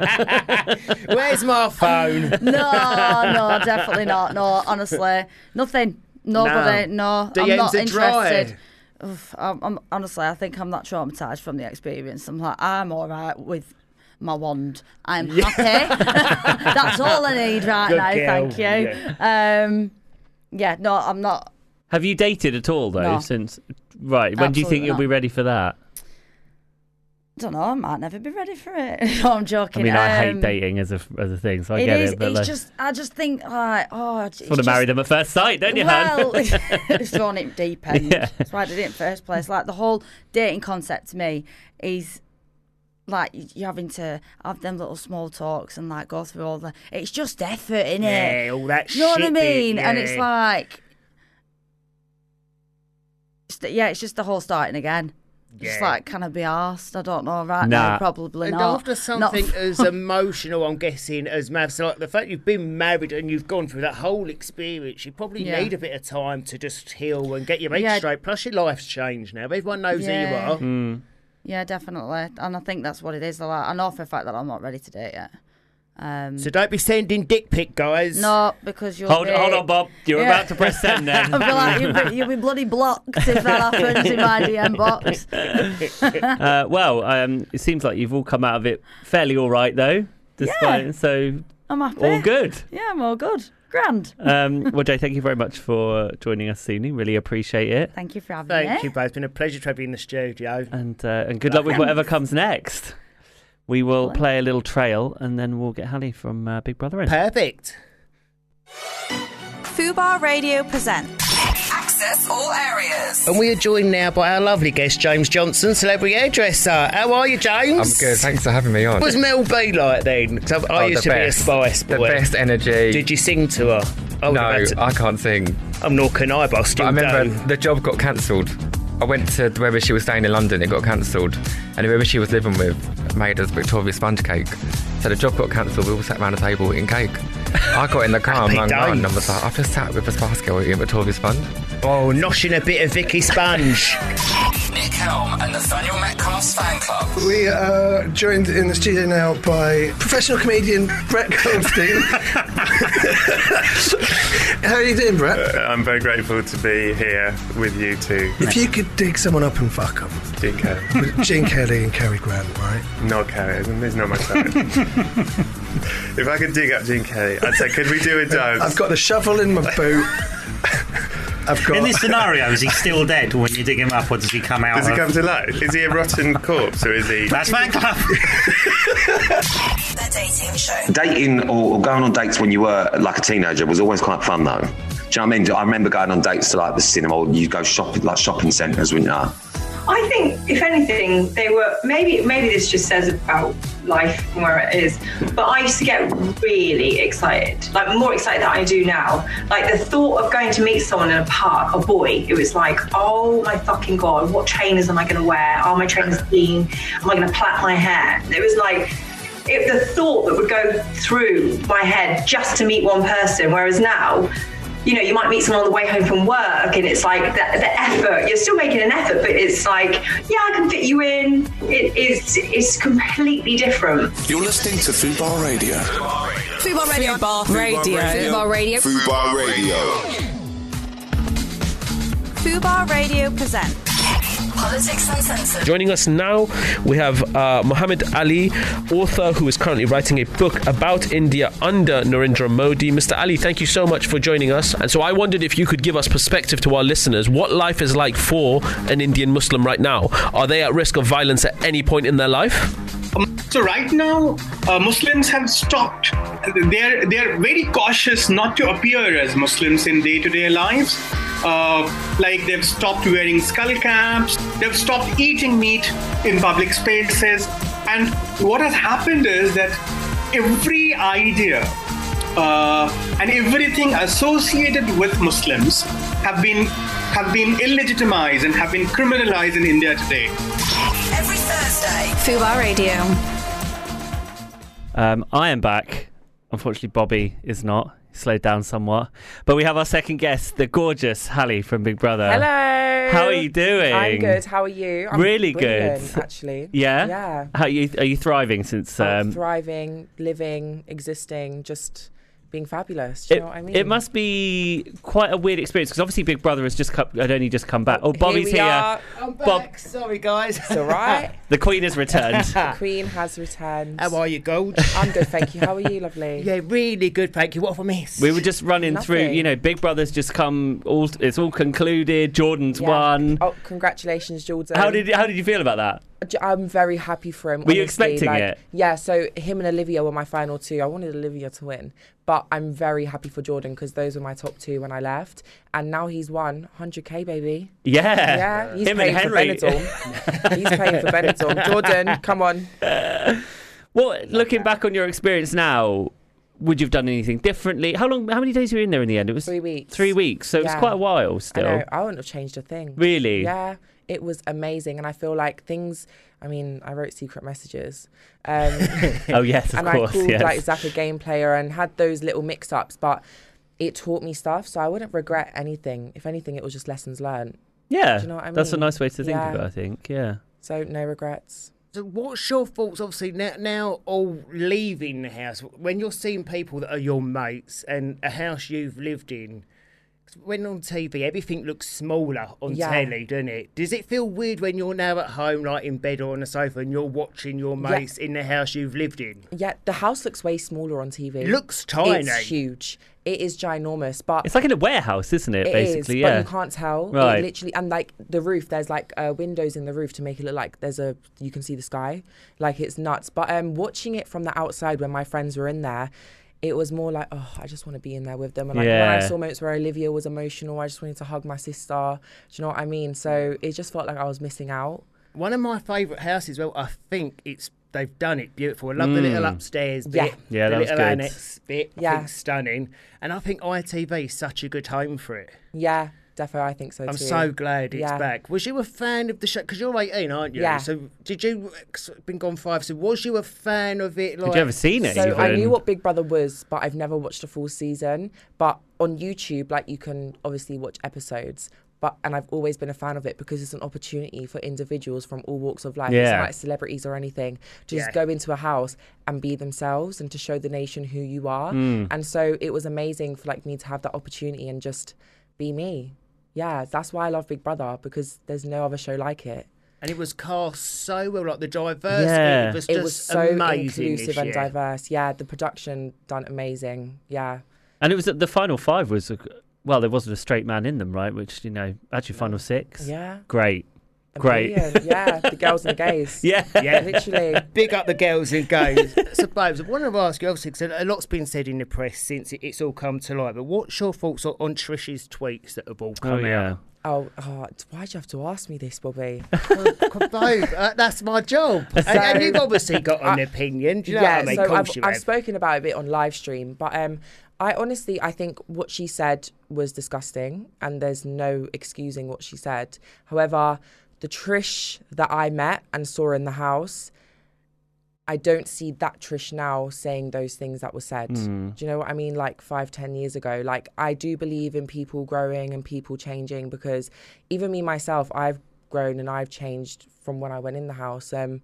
on. Where's my phone? No, no, definitely not. No, honestly, nothing. Nobody. No, D I'm Ms not are dry. interested. Oof, I'm, I'm honestly, I think I'm that traumatized from the experience. I'm like, I'm all right with my wand. I'm happy. That's all I need right Good now. girl. Thank you. Yeah. Um, yeah, no, I'm not. Have you dated at all though? No. Since right, when do you think Absolutely you'll be not. ready for that? I don't know. I might never be ready for it. No, I'm I joking. mean, I hate Um, dating as a as a thing, so I It get is. it. But It's like, just. I just think like, oh, it's want to just- marry them at first sight, don't you, well, Han? it's thrown it deep end. Yeah. That's why I did it in the first place. Like the whole dating concept to me is like you're having to have them little small talks and like go through all the. It's just effort, innit? Yeah, all that You know what I shit bit, mean? And it's yeah. like, it's the- yeah, it's just the whole starting again. Just Yeah. like, can I be arsed? I don't know. Right Nah. now, probably And not. after Not something f- as emotional, I'm guessing, as Mav, so like the fact you've been married and you've gone through that whole experience, you probably Yeah. need a bit of time to just heal and get your head Yeah. straight. Plus, your life's changed now. Everyone knows Yeah. who you are. Mm. Yeah, definitely. And I think that's what it is. Like, I know for a fact that I'm not ready to date yet. Um, So don't be sending dick pic, guys. no, because you'll Hold, be... hold on, Bob. You're Yeah. about to press send then. I feel like you'll be, you'll be bloody blocked if that happens in my D M box. uh, well, um, it seems like you've all come out of it fairly all right, though. Despite, Yeah. So I'm happy. all good. Yeah, I'm all good. Grand. Um, well, Jay, thank you very much for joining us this evening. Really appreciate it. Thank you for having Thank me. you both. It's been a pleasure to have you in the studio. And uh, and good luck with whatever comes next. We will play a little trail and then we'll get Hallie from uh, Big Brother in. Perfect. Fubar Radio presents Access all areas. And we are joined now by our lovely guest, James Johnson, celebrity hairdresser. How are you, James? I'm good, thanks for having me on. What was Mel B like then? 'Cause I, I Oh, used the to best. be a Spice boy. The best energy. Did you sing to her? I would No, have had to- I can't sing. I'm nor can I, but I still But I remember don't. the job got cancelled. I went to wherever she was staying in London, it got cancelled. And whoever she was living with made us Victoria sponge cake. So the job got cancelled, we all sat around the table eating cake. I got in the car and Happy rang round and I days. was like, I've just sat with a Spice Girl eating Victoria sponge. Oh, noshing a bit of Vicky Sponge. Nick Helm and Nathaniel Metcalf's fan club. We are joined in the studio now by professional comedian Brett Goldstein. How are you doing, Brett? Uh, I'm very grateful to be here with you two. If you could dig someone up and fuck them. Gene Kelly. Gene Kelly and Cary Grant, right? Not Kelly, he's not my type. If I could dig up Gene Kelly, I'd say, could we do a dance? I've got a shovel in my boot. I've got... In this scenario, is he still dead when you dig him up, or does he come out? Does he of... come to life? Is he a rotten corpse, or is he... That's fan club. The dating show. Dating or, or going on dates when you were like a teenager was always quite fun, though. Do you know what I mean? I remember going on dates to like the cinema, or you go shopping, like shopping centres, wouldn't you? I think, if anything, they were maybe maybe this just says about life and where it is. But I used to get really excited, like more excited than I do now. Like the thought of going to meet someone in a park, a boy, it was like, oh my fucking god, what trainers am I going to wear? Are my trainers clean? Am I going to plait my hair? It was like it, the thought that would go through my head just to meet one person. Whereas now, you know, you might meet someone on the way home from work and it's like the, the effort, you're still making an effort, but it's like, yeah, I can fit you in. It is it's completely different. You're listening to Fubar Radio. Fubar Radio. Fubar Radio. Fubar Radio. Fubar Radio. Fubar Radio presents Politics Uncensored. Joining us now, we have uh, Muhammad Ali, author who is currently writing a book about India under Narendra Modi. Mister Ali, thank you so much for joining us. And so I wondered if you could give us perspective to our listeners, what life is like for an Indian Muslim right now. Are they at risk of violence at any point in their life? Um, so right now, uh, Muslims have stopped. They're they're very cautious not to appear as Muslims in day-to-day lives. Uh, like they've stopped wearing skull caps. They've stopped eating meat in public spaces. And what has happened is that every idea uh, and everything associated with Muslims have been have been illegitimized and have been criminalized in India today. Every Thursday. Fubar Radio. Um, I am back. Unfortunately, Bobby is not. He slowed down somewhat. But we have our second guest, the gorgeous Hallie from Big Brother. Hello. How are you doing? I'm good. How are you? I'm really good. Actually. Yeah? Yeah. How are you, are you thriving since... I'm Um, thriving, living, existing, just being fabulous. Do you it, know what I mean? it must be quite a weird experience because obviously Big Brother has just come, had only just come back. Oh, Bobby's we here. are. I'm back. Bob- Sorry, guys. It's all right. The Queen has returned. The Queen has returned. How are you, Gold? I'm good, thank you. How are you, lovely? Yeah, really good, thank you. What have I missed? We were just running through, Nothing. you know, Big Brother's just come, all it's all concluded, Jordan's Yeah. won. Oh, congratulations, Jordan. How did how did you feel about that? J- I'm very happy for him. Were you honestly. expecting Like, it? Yeah, so him and Olivia were my final two. I wanted Olivia to win, but I'm very happy for Jordan because those were my top two when I left. And now he's won one hundred K, baby. Yeah. Yeah, he's Him paying and for Henry. Benetton. He's paying for Benetton. Jordan, come on. Well, looking back on your experience now, would you have done anything differently? How long? How many days were you in there in the end? It was Three weeks. Three weeks. So it was Yeah. quite a while still. I know. I wouldn't have changed a thing. Really? Yeah. It was amazing. And I feel like things, I mean, I wrote secret messages. Um, Oh, yes, of and course, I called yes. like Zach a game player and had those little mix-ups, but it taught me stuff. So I wouldn't regret anything. If anything, it was just lessons learned. Yeah. Do you know what I mean? That's a nice way to think Yeah. of it, I think. Yeah. So no regrets. So what's your thoughts, obviously, now, now all leaving the house, when you're seeing people that are your mates and a house you've lived in, when on T V, everything looks smaller on Yeah. telly, doesn't it? Does it feel weird when you're now at home, like in bed or on the sofa, and you're watching your mates in the house you've lived in? Yeah, the house looks way smaller on T V. It looks tiny. It's huge. It is ginormous, but It's like in a warehouse, isn't it? it basically, is, yeah. but you can't tell. Right. It literally, and like the roof, there's like uh, windows in the roof to make it look like there's a you can see the sky. Like it's nuts. But um, watching it from the outside when my friends were in there, it was more like, oh, I just want to be in there with them. And like when I Yeah. saw moments where Olivia was emotional, I just wanted to hug my sister. Do you know what I mean? So it just felt like I was missing out. One of my favourite houses, well, I think it's they've done it beautiful. I love the Mm. little upstairs Yeah. bit, Yeah, the that was little good. annex bit. I Yeah. think stunning. And I think I T V is such a good home for it. Yeah, defo, I think so I'm too. so glad it's Yeah. back. Was you a fan of the show? Because you're eighteen, aren't you? Yeah. So did you, it's been gone five, so was you a fan of it? Like, Had you ever seen it? So I even? knew what Big Brother was, but I've never watched a full season. But on YouTube, like you can obviously watch episodes. But and I've always been a fan of it because it's an opportunity for individuals from all walks of life. It's Yeah. not like celebrities or anything to just Yeah. go into a house and be themselves and to show the nation who you are. Mm. And so it was amazing for like me to have that opportunity and just be me. Yeah, that's why I love Big Brother, because there's no other show like it. And it was cast so well, like the diversity. Yeah. It was just It was so amazing inclusive this and year. diverse. Yeah, the production done amazing. Yeah. And it was the final five was, a, well, there wasn't a straight man in them, right? Which, you know, actually final six. Yeah. Great. Great. Brilliant. Yeah, the girls and the gays. Yeah. Yeah, Literally. Big up the girls and gays. So, babes, I want to ask you, obviously, 'cause a lot's been said in the press since it, it's all come to light, but what's your thoughts on, on Trish's tweets that have all come Oh, out? yeah. Oh, oh, why'd you have to ask me this, Bobby? Babe, uh, that's my job. and, and you've obviously got an I- opinion. Do you know yeah, what I mean? so Of I've, course you I've have. spoken about it a bit on live stream, but um, I honestly, I think what she said was disgusting, and there's no excusing what she said. However, the Trish that I met and saw in the house, I don't see that Trish now saying those things that were said. Mm. Do you know what I mean? Like five, ten years ago. Like I do believe in people growing and people changing, because even me myself, I've grown and I've changed from when I went in the house. Um,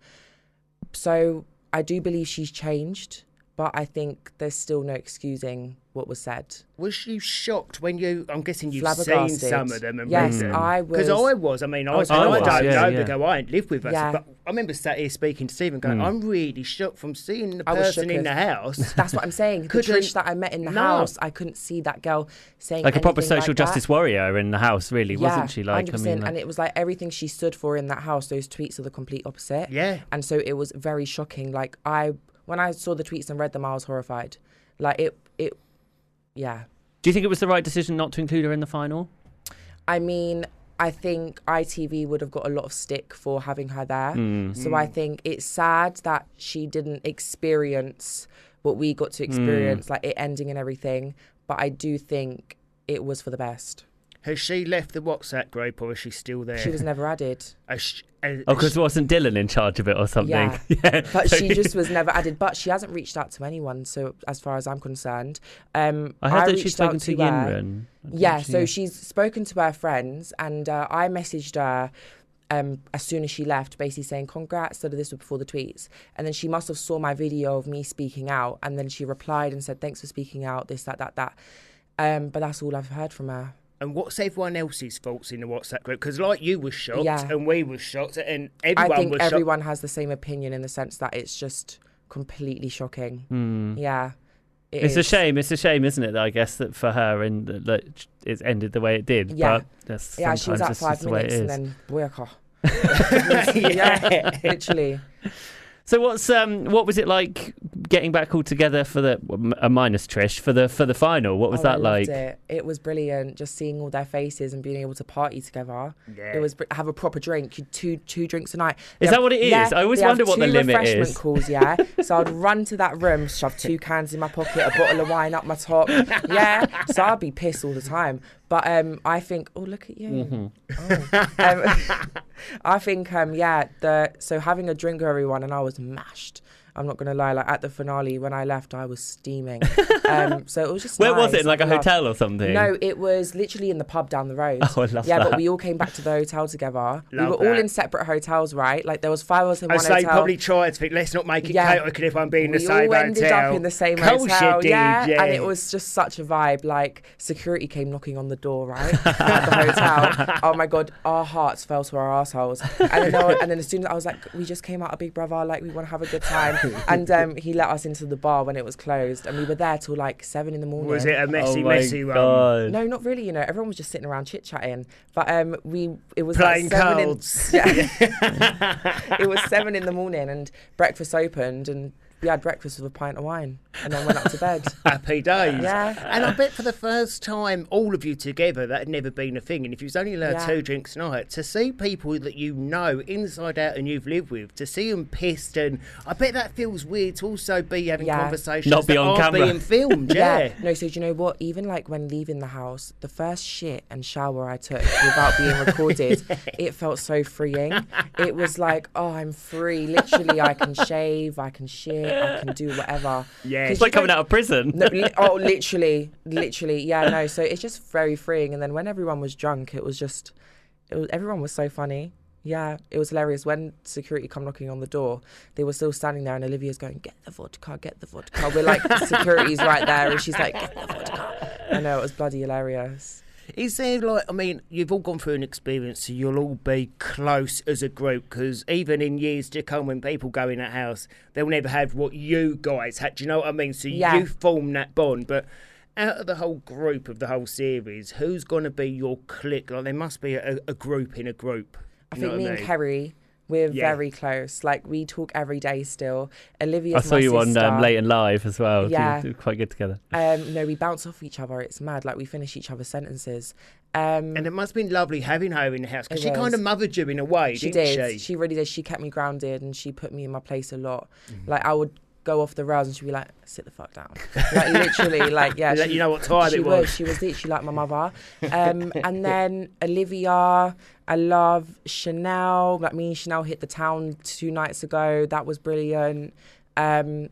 so I do believe she's changed, but I think there's still no excusing what was said. Was you shocked when you? I'm guessing you've seen Flabbergasted. some of them and Yes, read them. I Because was- I was. I mean, I I was. was- I, I was, don't yeah, know yeah. because I ain't lived with us. Yeah. But I remember sat here speaking to Stephen, going, Mm. "I'm really shocked from seeing the I was person shook in the as- house." That's what I'm saying. The Couldn't- Trish that I met in the No. house, I couldn't see that girl saying Like a proper anything social like that. justice warrior in the house, really, Yeah, wasn't she? Like, one hundred percent. I mean, like, And it was like everything she stood for in that house, those tweets are the complete opposite. Yeah. And so it was very shocking. Like I, when I saw the tweets and read them, I was horrified. Like it, it, yeah. do you think it was the right decision not to include her in the final? I mean, I think I T V would have got a lot of stick for having her there. Mm. So I think it's sad that she didn't experience what we got to experience, like it ending and everything. But I do think it was for the best. Has she left the WhatsApp group, or is she still there? She was never added. Has she- has- Oh, because wasn't Dylan in charge of it or something? Yeah, Yeah. but So- she just was never added. But she hasn't reached out to anyone. So as far as I'm concerned, um, I heard that reached she's spoken out to her. Yinren. Yeah, Didn't so she? she's spoken to her friends, and uh, I messaged her um, as soon as she left, basically saying congrats. So this was before the tweets, and then she must have saw my video of me speaking out, and then she replied and said thanks for speaking out. This, that, that, that. Um, but that's all I've heard from her. And what's everyone else's thoughts in the WhatsApp group? Because like you were shocked, Yeah. and we were shocked, and everyone I think was everyone has the same opinion in the sense that it's just completely shocking. Mm. Yeah. it It's a is. shame. It's a shame, isn't it? I guess that for her and that that it's ended the way it did. Yeah. But that's Yeah, she was at sometimes five just the way it minutes is. and then boyaka. yeah, literally. So what's um what was it like getting back all together for the uh, minus Trish for the for the final? What was Oh, that I like? loved It. it was brilliant, just seeing all their faces and being able to party together. Yeah. It was br- have a proper drink, you two two drinks a night. Is They that have- what it is? yeah, I always they have wonder what the two limit refreshment is. calls, yeah. So I'd run to that room, shove two cans in my pocket, a bottle of wine up my top, yeah. So I'd be pissed all the time. But um, I think, oh look at you. Mhm. Oh. Um, I think um, yeah. The so having a drink with everyone, and I was mashed. I'm not going to lie. Like at the finale, when I left, I was steaming. um, so it was just Where nice. was it? In like a Like, hotel or something? No, it was literally in the pub down the road. Oh, I love yeah, that. but we all came back to the hotel together. we Love were all that. in separate hotels, right? Like there was five of us in I one say hotel. probably tried to think, let's not make it Yeah. chaotic and everyone be in the we same all ended hotel. up in the same Course you hotel, did, yeah. yeah. And it was just such a vibe. Like security came knocking on the door, right, at the hotel. Oh my god, our hearts fell to our assholes. And then, there were- and then as soon as I was like, we just came out of Big Brother, like we want to have a good time. And um, he let us into the bar when it was closed, and we were there till like seven in the morning. Was it a messy, Oh my messy one? God. No, not really. You know, everyone was just sitting around chit chatting. But um, we it was Playing like seven cards. In, yeah. It was seven in the morning, and breakfast opened, and we had breakfast with a pint of wine, and then went up to bed. Happy days. Yeah. And I bet for the first time, all of you together, that had never been a thing. And if you was only allowed Yeah. two drinks a night, to see people that you know inside out and you've lived with, to see them pissed, and I bet that feels weird to also be having Yeah. conversations Not be that on are camera. being filmed. Yeah. No, so do you know what? Even like when leaving the house, the first shit and shower I took without being recorded, it felt so freeing. It was like, oh, I'm free. Literally, I can shave, I can shit, I can do whatever. Yeah. It's like coming out of prison. No, li- oh, literally, literally, yeah, no. So it's just very freeing. And then when everyone was drunk, it was just, it was everyone was so funny. Yeah, it was hilarious. When security come knocking on the door, they were still standing there, and Olivia's going, "Get the vodka, get the vodka." We're like, security's right there, and she's like, "Get the vodka." I know, it was bloody hilarious. Is there like, I mean, you've all gone through an experience, so you'll all be close as a group, because even in years to come, when people go in that house, they'll never have what you guys had. Do you know what I mean? So Yeah. you form that bond, but out of the whole group of the whole series, who's going to be your clique? Like, there must be a, a group in a group. I You think know me what I and mean? Kerry, we're Yeah. very close. Like, we talk every day still. Olivia's I saw my you on sister. um, Late and Live as well. Yeah. You were quite good together. Um, no, we bounce off each other. It's mad. Like, we finish each other's sentences. Um, And it must have been lovely having her in the house, because It she kind was. of mothered you in a way, she didn't did. she? She really did. She kept me grounded, and she put me in my place a lot. Mm-hmm. Like, I would go off the rails, and she'd be like, "Sit the fuck down." Like, literally, like, yeah. Let she- you know what time she it was. She was literally like my mother. Um, and then Olivia, I love Chanel. Like, me and Chanel hit the town two nights ago. That was brilliant. Um,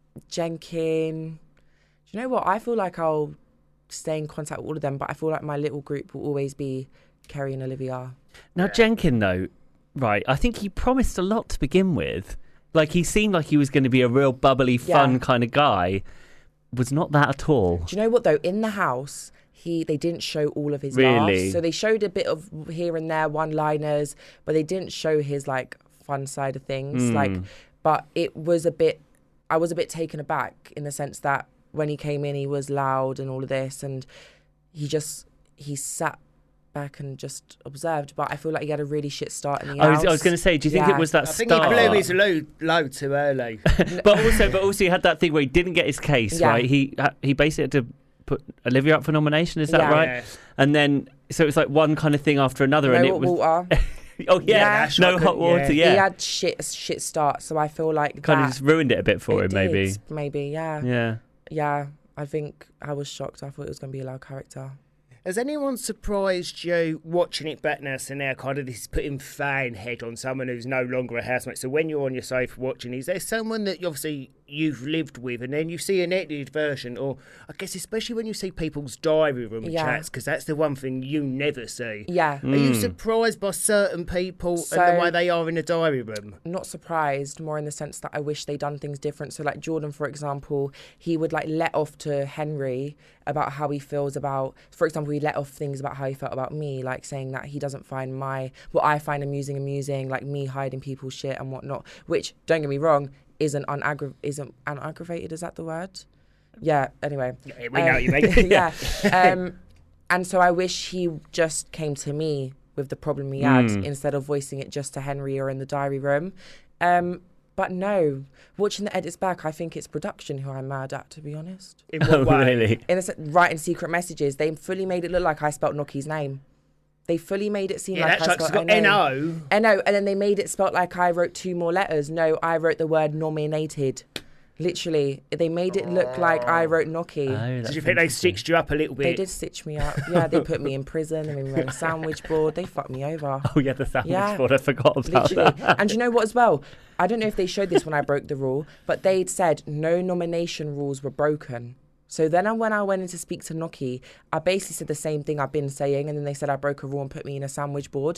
Jenkin. Do you know what? I feel like I'll stay in contact with all of them, but I feel like my little group will always be Kerry and Olivia. Now, Jenkin, though, right, I think he promised a lot to begin with. Like, he seemed like he was going to be a real bubbly, fun Yeah. kind of guy. Was not that at all. Do you know what, though? In the house, he they didn't show all of his Really? laughs. So they showed a bit of here and there one-liners, but they didn't show his, like, fun side of things. Mm. Like, but it was a bit... I was a bit taken aback in the sense that when he came in, he was loud and all of this, and he just... He sat back and just observed, but I feel like he had a really shit start in the I house. was, I was going to say, do you think Yeah. it was that I think start? he blew his load, load too early. but also, but also, he had that thing where he didn't get his case Yeah. right. He he basically had to put Olivia up for nomination. Is that Yeah. right? Yeah. And then, so it's like one kind of thing after another, No and it hot was water. oh yeah, Yeah. no hot water. Yeah, He had shit shit start, so I feel like kind that of just ruined it a bit for it him, maybe. did, maybe, yeah. Yeah. Yeah, I think I was shocked. I thought it was going to be a loud character. Has anyone surprised you watching it back now? So now kind of this putting fan head on someone who's no longer a housemate. So when you're on your sofa watching, is there someone that you obviously you've lived with and then you see an edited version? Or I guess especially when you see people's diary room Yeah. chats, because that's the one thing you never see. Yeah. Are you Mm. surprised by certain people and So- the way they are in a diary room? Not surprised, more in the sense that I wish they'd done things different. So like Jordan, for example, he would like let off to Henry about how he feels about, for example, he let off things about how he felt about me, like saying that he doesn't find my, what I find amusing, amusing, like me hiding people's shit and whatnot, which, don't get me wrong, isn't unaggra- isn't unaggravated, is that the word? Yeah, anyway. Yeah, we know what you mean. yeah. Um, and so I wish he just came to me with the problem he had Mm. instead of voicing it just to Henry or in the diary room. Um, but no, watching the edits back, I think it's production who I'm mad at, to be honest. In what Oh, way? really? In a, se- writing secret messages, they fully made it look like I spelt Noki's name. They fully made it seem Yeah, like that's I like, it's spelt got her name. N O. N O, and then they made it spelt like I wrote two more letters. No, I wrote the word nominated. Literally, they made it look like I wrote Gnocchi. Oh, Did you think they stitched you up a little bit? They did stitch me up. Yeah, they put me in prison. They made me on a sandwich board. They fucked me over. Oh yeah, the sandwich Yeah. board. I forgot about Literally. that. And you know what as well? I don't know if they showed this when I broke the rule, but they'd said no nomination rules were broken. So then I, when I went in to speak to Gnocchi, I basically said the same thing I've been saying, and then they said I broke a rule and put me in a sandwich board.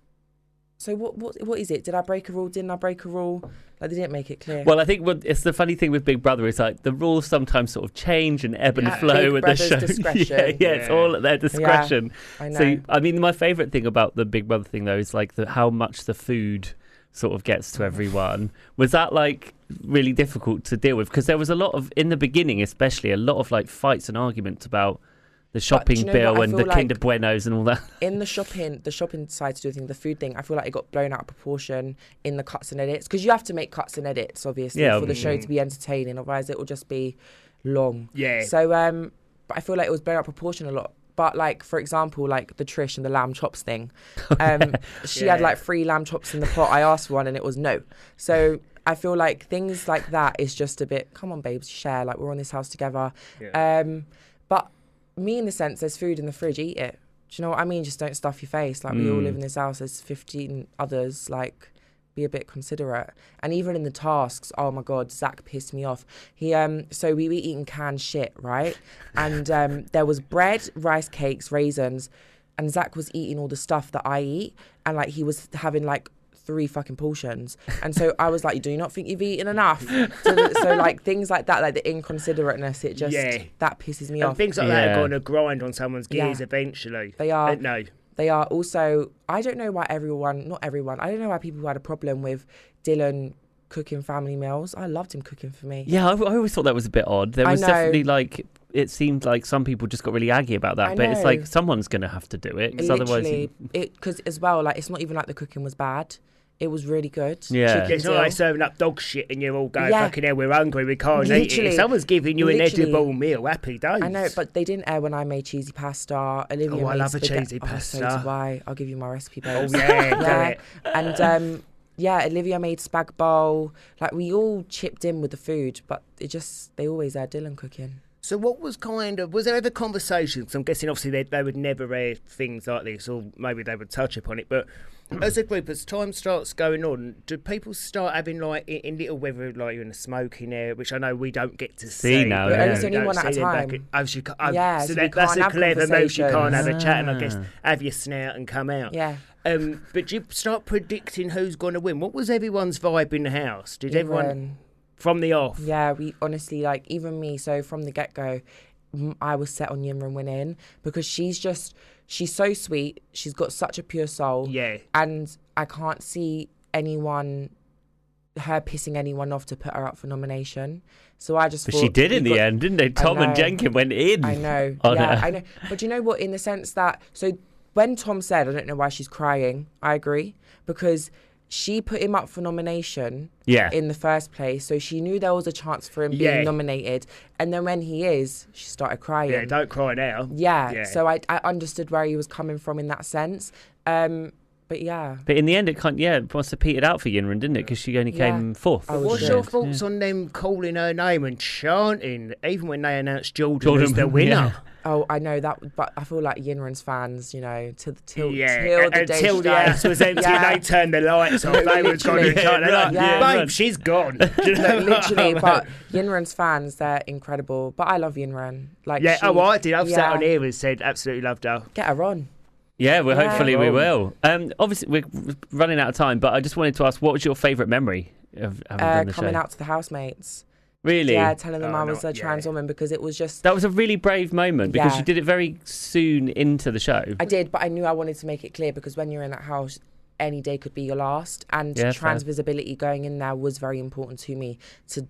So what what what is it? Did I break a rule? Didn't I break a rule? Like, they didn't make it clear. Well, I think what, it's the funny thing with Big Brother is like the rules sometimes sort of change and ebb and At flow Big with Brother's the show. discretion. yeah, yeah, it's Yeah. all at their discretion. I know. So, I mean, my favourite thing about the Big Brother thing though is like the, how much the food sort of gets to everyone. Was that like really difficult to deal with? Because there was a lot of, in the beginning especially, a lot of like fights and arguments about the shopping you know bill what? I and feel the like Kinder Buenos and all that. In the shopping, the shopping side to do thing, the food thing, I feel like it got blown out of proportion in the cuts and edits, because you have to make cuts and edits, obviously, Yeah, for the show mm. to be entertaining. Otherwise, it will just be long. Yeah. So, um, but I feel like it was blown out of proportion a lot. But like, for example, like the Trish and the lamb chops thing, um, she had Yeah. like three lamb chops in the pot. I asked for one and it was no. So I feel like things like that is just a bit, come on, babes, share. Like, we're on this house together. Yeah. Um, but me, in the sense, there's food in the fridge, eat it. Do you know what I mean? Just don't stuff your face. Like, we all Mm. live in this house. There's fifteen others. Like, be a bit considerate. And even in the tasks, oh my God, Zach pissed me off. He um, so we were eating canned shit, right? And um, there was bread, rice cakes, raisins, and Zach was eating all the stuff that I eat, and like he was having like three fucking portions. And so I was like, do you not think you've eaten enough? So, so like things like that, like the inconsiderateness, it just Yeah. that pisses me And off. things like that are going to grind on someone's gears Yeah. eventually. They are. Uh, no. They are also, I don't know why everyone, not everyone, I don't know why people had a problem with Dylan cooking family meals. I loved him cooking for me. Yeah, I, I always thought that was a bit odd. There I was know. definitely like, it seemed like some people just got really aggy about that. I But it's know. like someone's going to have to do it. 'Cause otherwise, Literally, it because as well, like it's not even like the cooking was bad. It was really good. Yeah. Chicken It's not dill. like serving up dog shit and you're all going, Yeah. fucking hell, we're hungry, we can't eat it. Literally. If someone's giving you an Literally. edible meal, happy days. I know, but they didn't air when I made cheesy pasta. Olivia Oh, I made love a spaghetti- cheesy Oh, so pasta. do I. I'll give you my recipe, Oh, babes. yeah, do it. And um, yeah, Olivia made spag bowl. Like, we all chipped in with the food, but it just, they always air Dylan cooking. So what was kind of, was there ever conversations? I'm guessing obviously they, they would never air things like this, or maybe they would touch upon it, but as a group, as time starts going on, do people start having like in, in little, whether like you're in a smoking area, which I know we don't get to see, See now, but yeah. It's we only don't one at a see them back time. at- oh, so you ca- oh, Yeah, so so that, we that's can't a have clever move. You can't have a conversations. chat and I guess Ah. have your snout and come out. Yeah. Um, but do you start predicting who's going to win? What was everyone's vibe in the house? Did everyone Even- from the off? Yeah, we honestly, like, even me, so from the get-go, m- I was set on Yimran winning because she's just, she's so sweet. She's got such a pure soul. Yeah. And I can't see anyone, her pissing anyone off to put her up for nomination. So I just But thought she did in we the got- end, didn't they? I Tom and know. Jenkin went in. I know. on yeah, her. I know. But you know what? In the sense that, so when Tom said, I don't know why she's crying, I agree. Because she put him up for nomination Yeah. in the first place. So she knew there was a chance for him being Yeah. nominated. And then when he is, she started crying. Yeah, don't cry now. Yeah. Yeah. So I, I understood where he was coming from in that sense. Um, but yeah. But in the end, it kind yeah, it must have petered out for Yinran, didn't it? Because she only Yeah. came fourth. I was What's shocked. your thoughts on them calling her name and chanting, even when they announced Jordan, Jordan, as the winner? yeah. Oh, I know that, but I feel like Yinran's fans, you know, till till, Yeah, till the day until she the dies. house was empty Yeah. and they turned the lights off, they were going to Literally. chant. They're like, Yeah, babe, run. she's gone. Do you know No, what literally, I mean? but Yinran's fans, they're incredible. But I love Yinran. Like, Yeah, she, oh, I did. I've sat yeah. on here and said, absolutely loved her. Get her on. Yeah, well, Yeah. hopefully we Oh. will. Um, obviously, we're running out of time, but I just wanted to ask, what was your favourite memory of having Uh, done the coming show? out to the housemates. Really? Yeah, telling them Oh, I was not- a trans yeah. woman because it was just. That was a really brave moment because Yeah. you did it very soon into the show. I did, but I knew I wanted to make it clear because when you're in that house, any day could be your last. And Yeah, trans fair. visibility going in there was very important to me to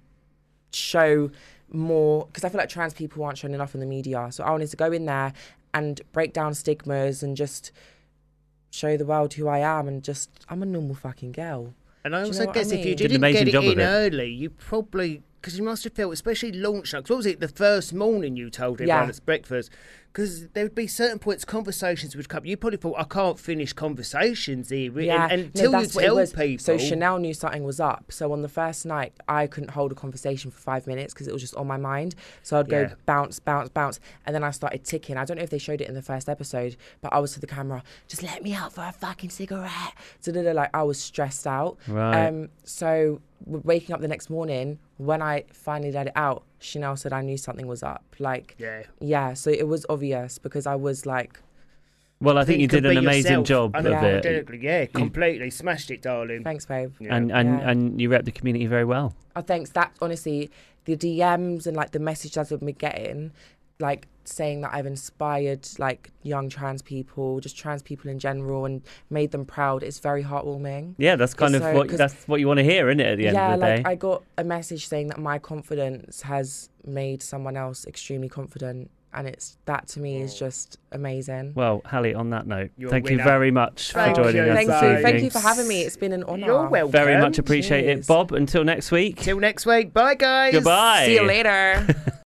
show more, because I feel like trans people aren't shown enough in the media. So I wanted to go in there and break down stigmas and just show the world who I am and just, I'm a normal fucking girl. And I Do you also know what I guess if you mean? Did an didn't amazing get it job of in it. early, you probably, because you must have felt, especially launch night, 'cause what was it, the first morning you told everyone Yeah. it's breakfast, because there would be certain points, conversations would come. You probably thought, I can't finish conversations here. Yeah, and, no, until you that's what it tell was. people. So Chanel knew something was up. So on the first night, I couldn't hold a conversation for five minutes because it was just on my mind. So I'd go Yeah. bounce, bounce, bounce, and then I started ticking. I don't know if they showed it in the first episode, but I was to the camera, just let me out for a fucking cigarette. So like I was stressed out. Right. Um. So waking up the next morning, when I finally let it out, Chanel said I knew something was up. Like, yeah, yeah. So it was obvious because I was like. Well, I think you did an amazing job of it. Unapologetically, yeah, completely smashed it, darling. Thanks, babe. And and, Yeah. and you rep the community very well. Oh, thanks. That honestly, the D Ms and like the messages I've been getting, like saying that I've inspired like young trans people, just trans people in general, and made them proud. It's very heartwarming. Yeah, that's kind It's of so- what 'cause- that's what you want to hear, isn't it? At the end yeah, of the like day. I got a message saying that my confidence has made someone else extremely confident, and it's that to me is just amazing. Well, Hallie, on that note, You're a thank you winner. very much Thank for joining you. us. Thank this you. evening. Thank you for having me. It's been an honour. You're welcome. Very much appreciate Cheers. it, Bob. Until next week. Till next week. Bye, guys. Goodbye. See you later.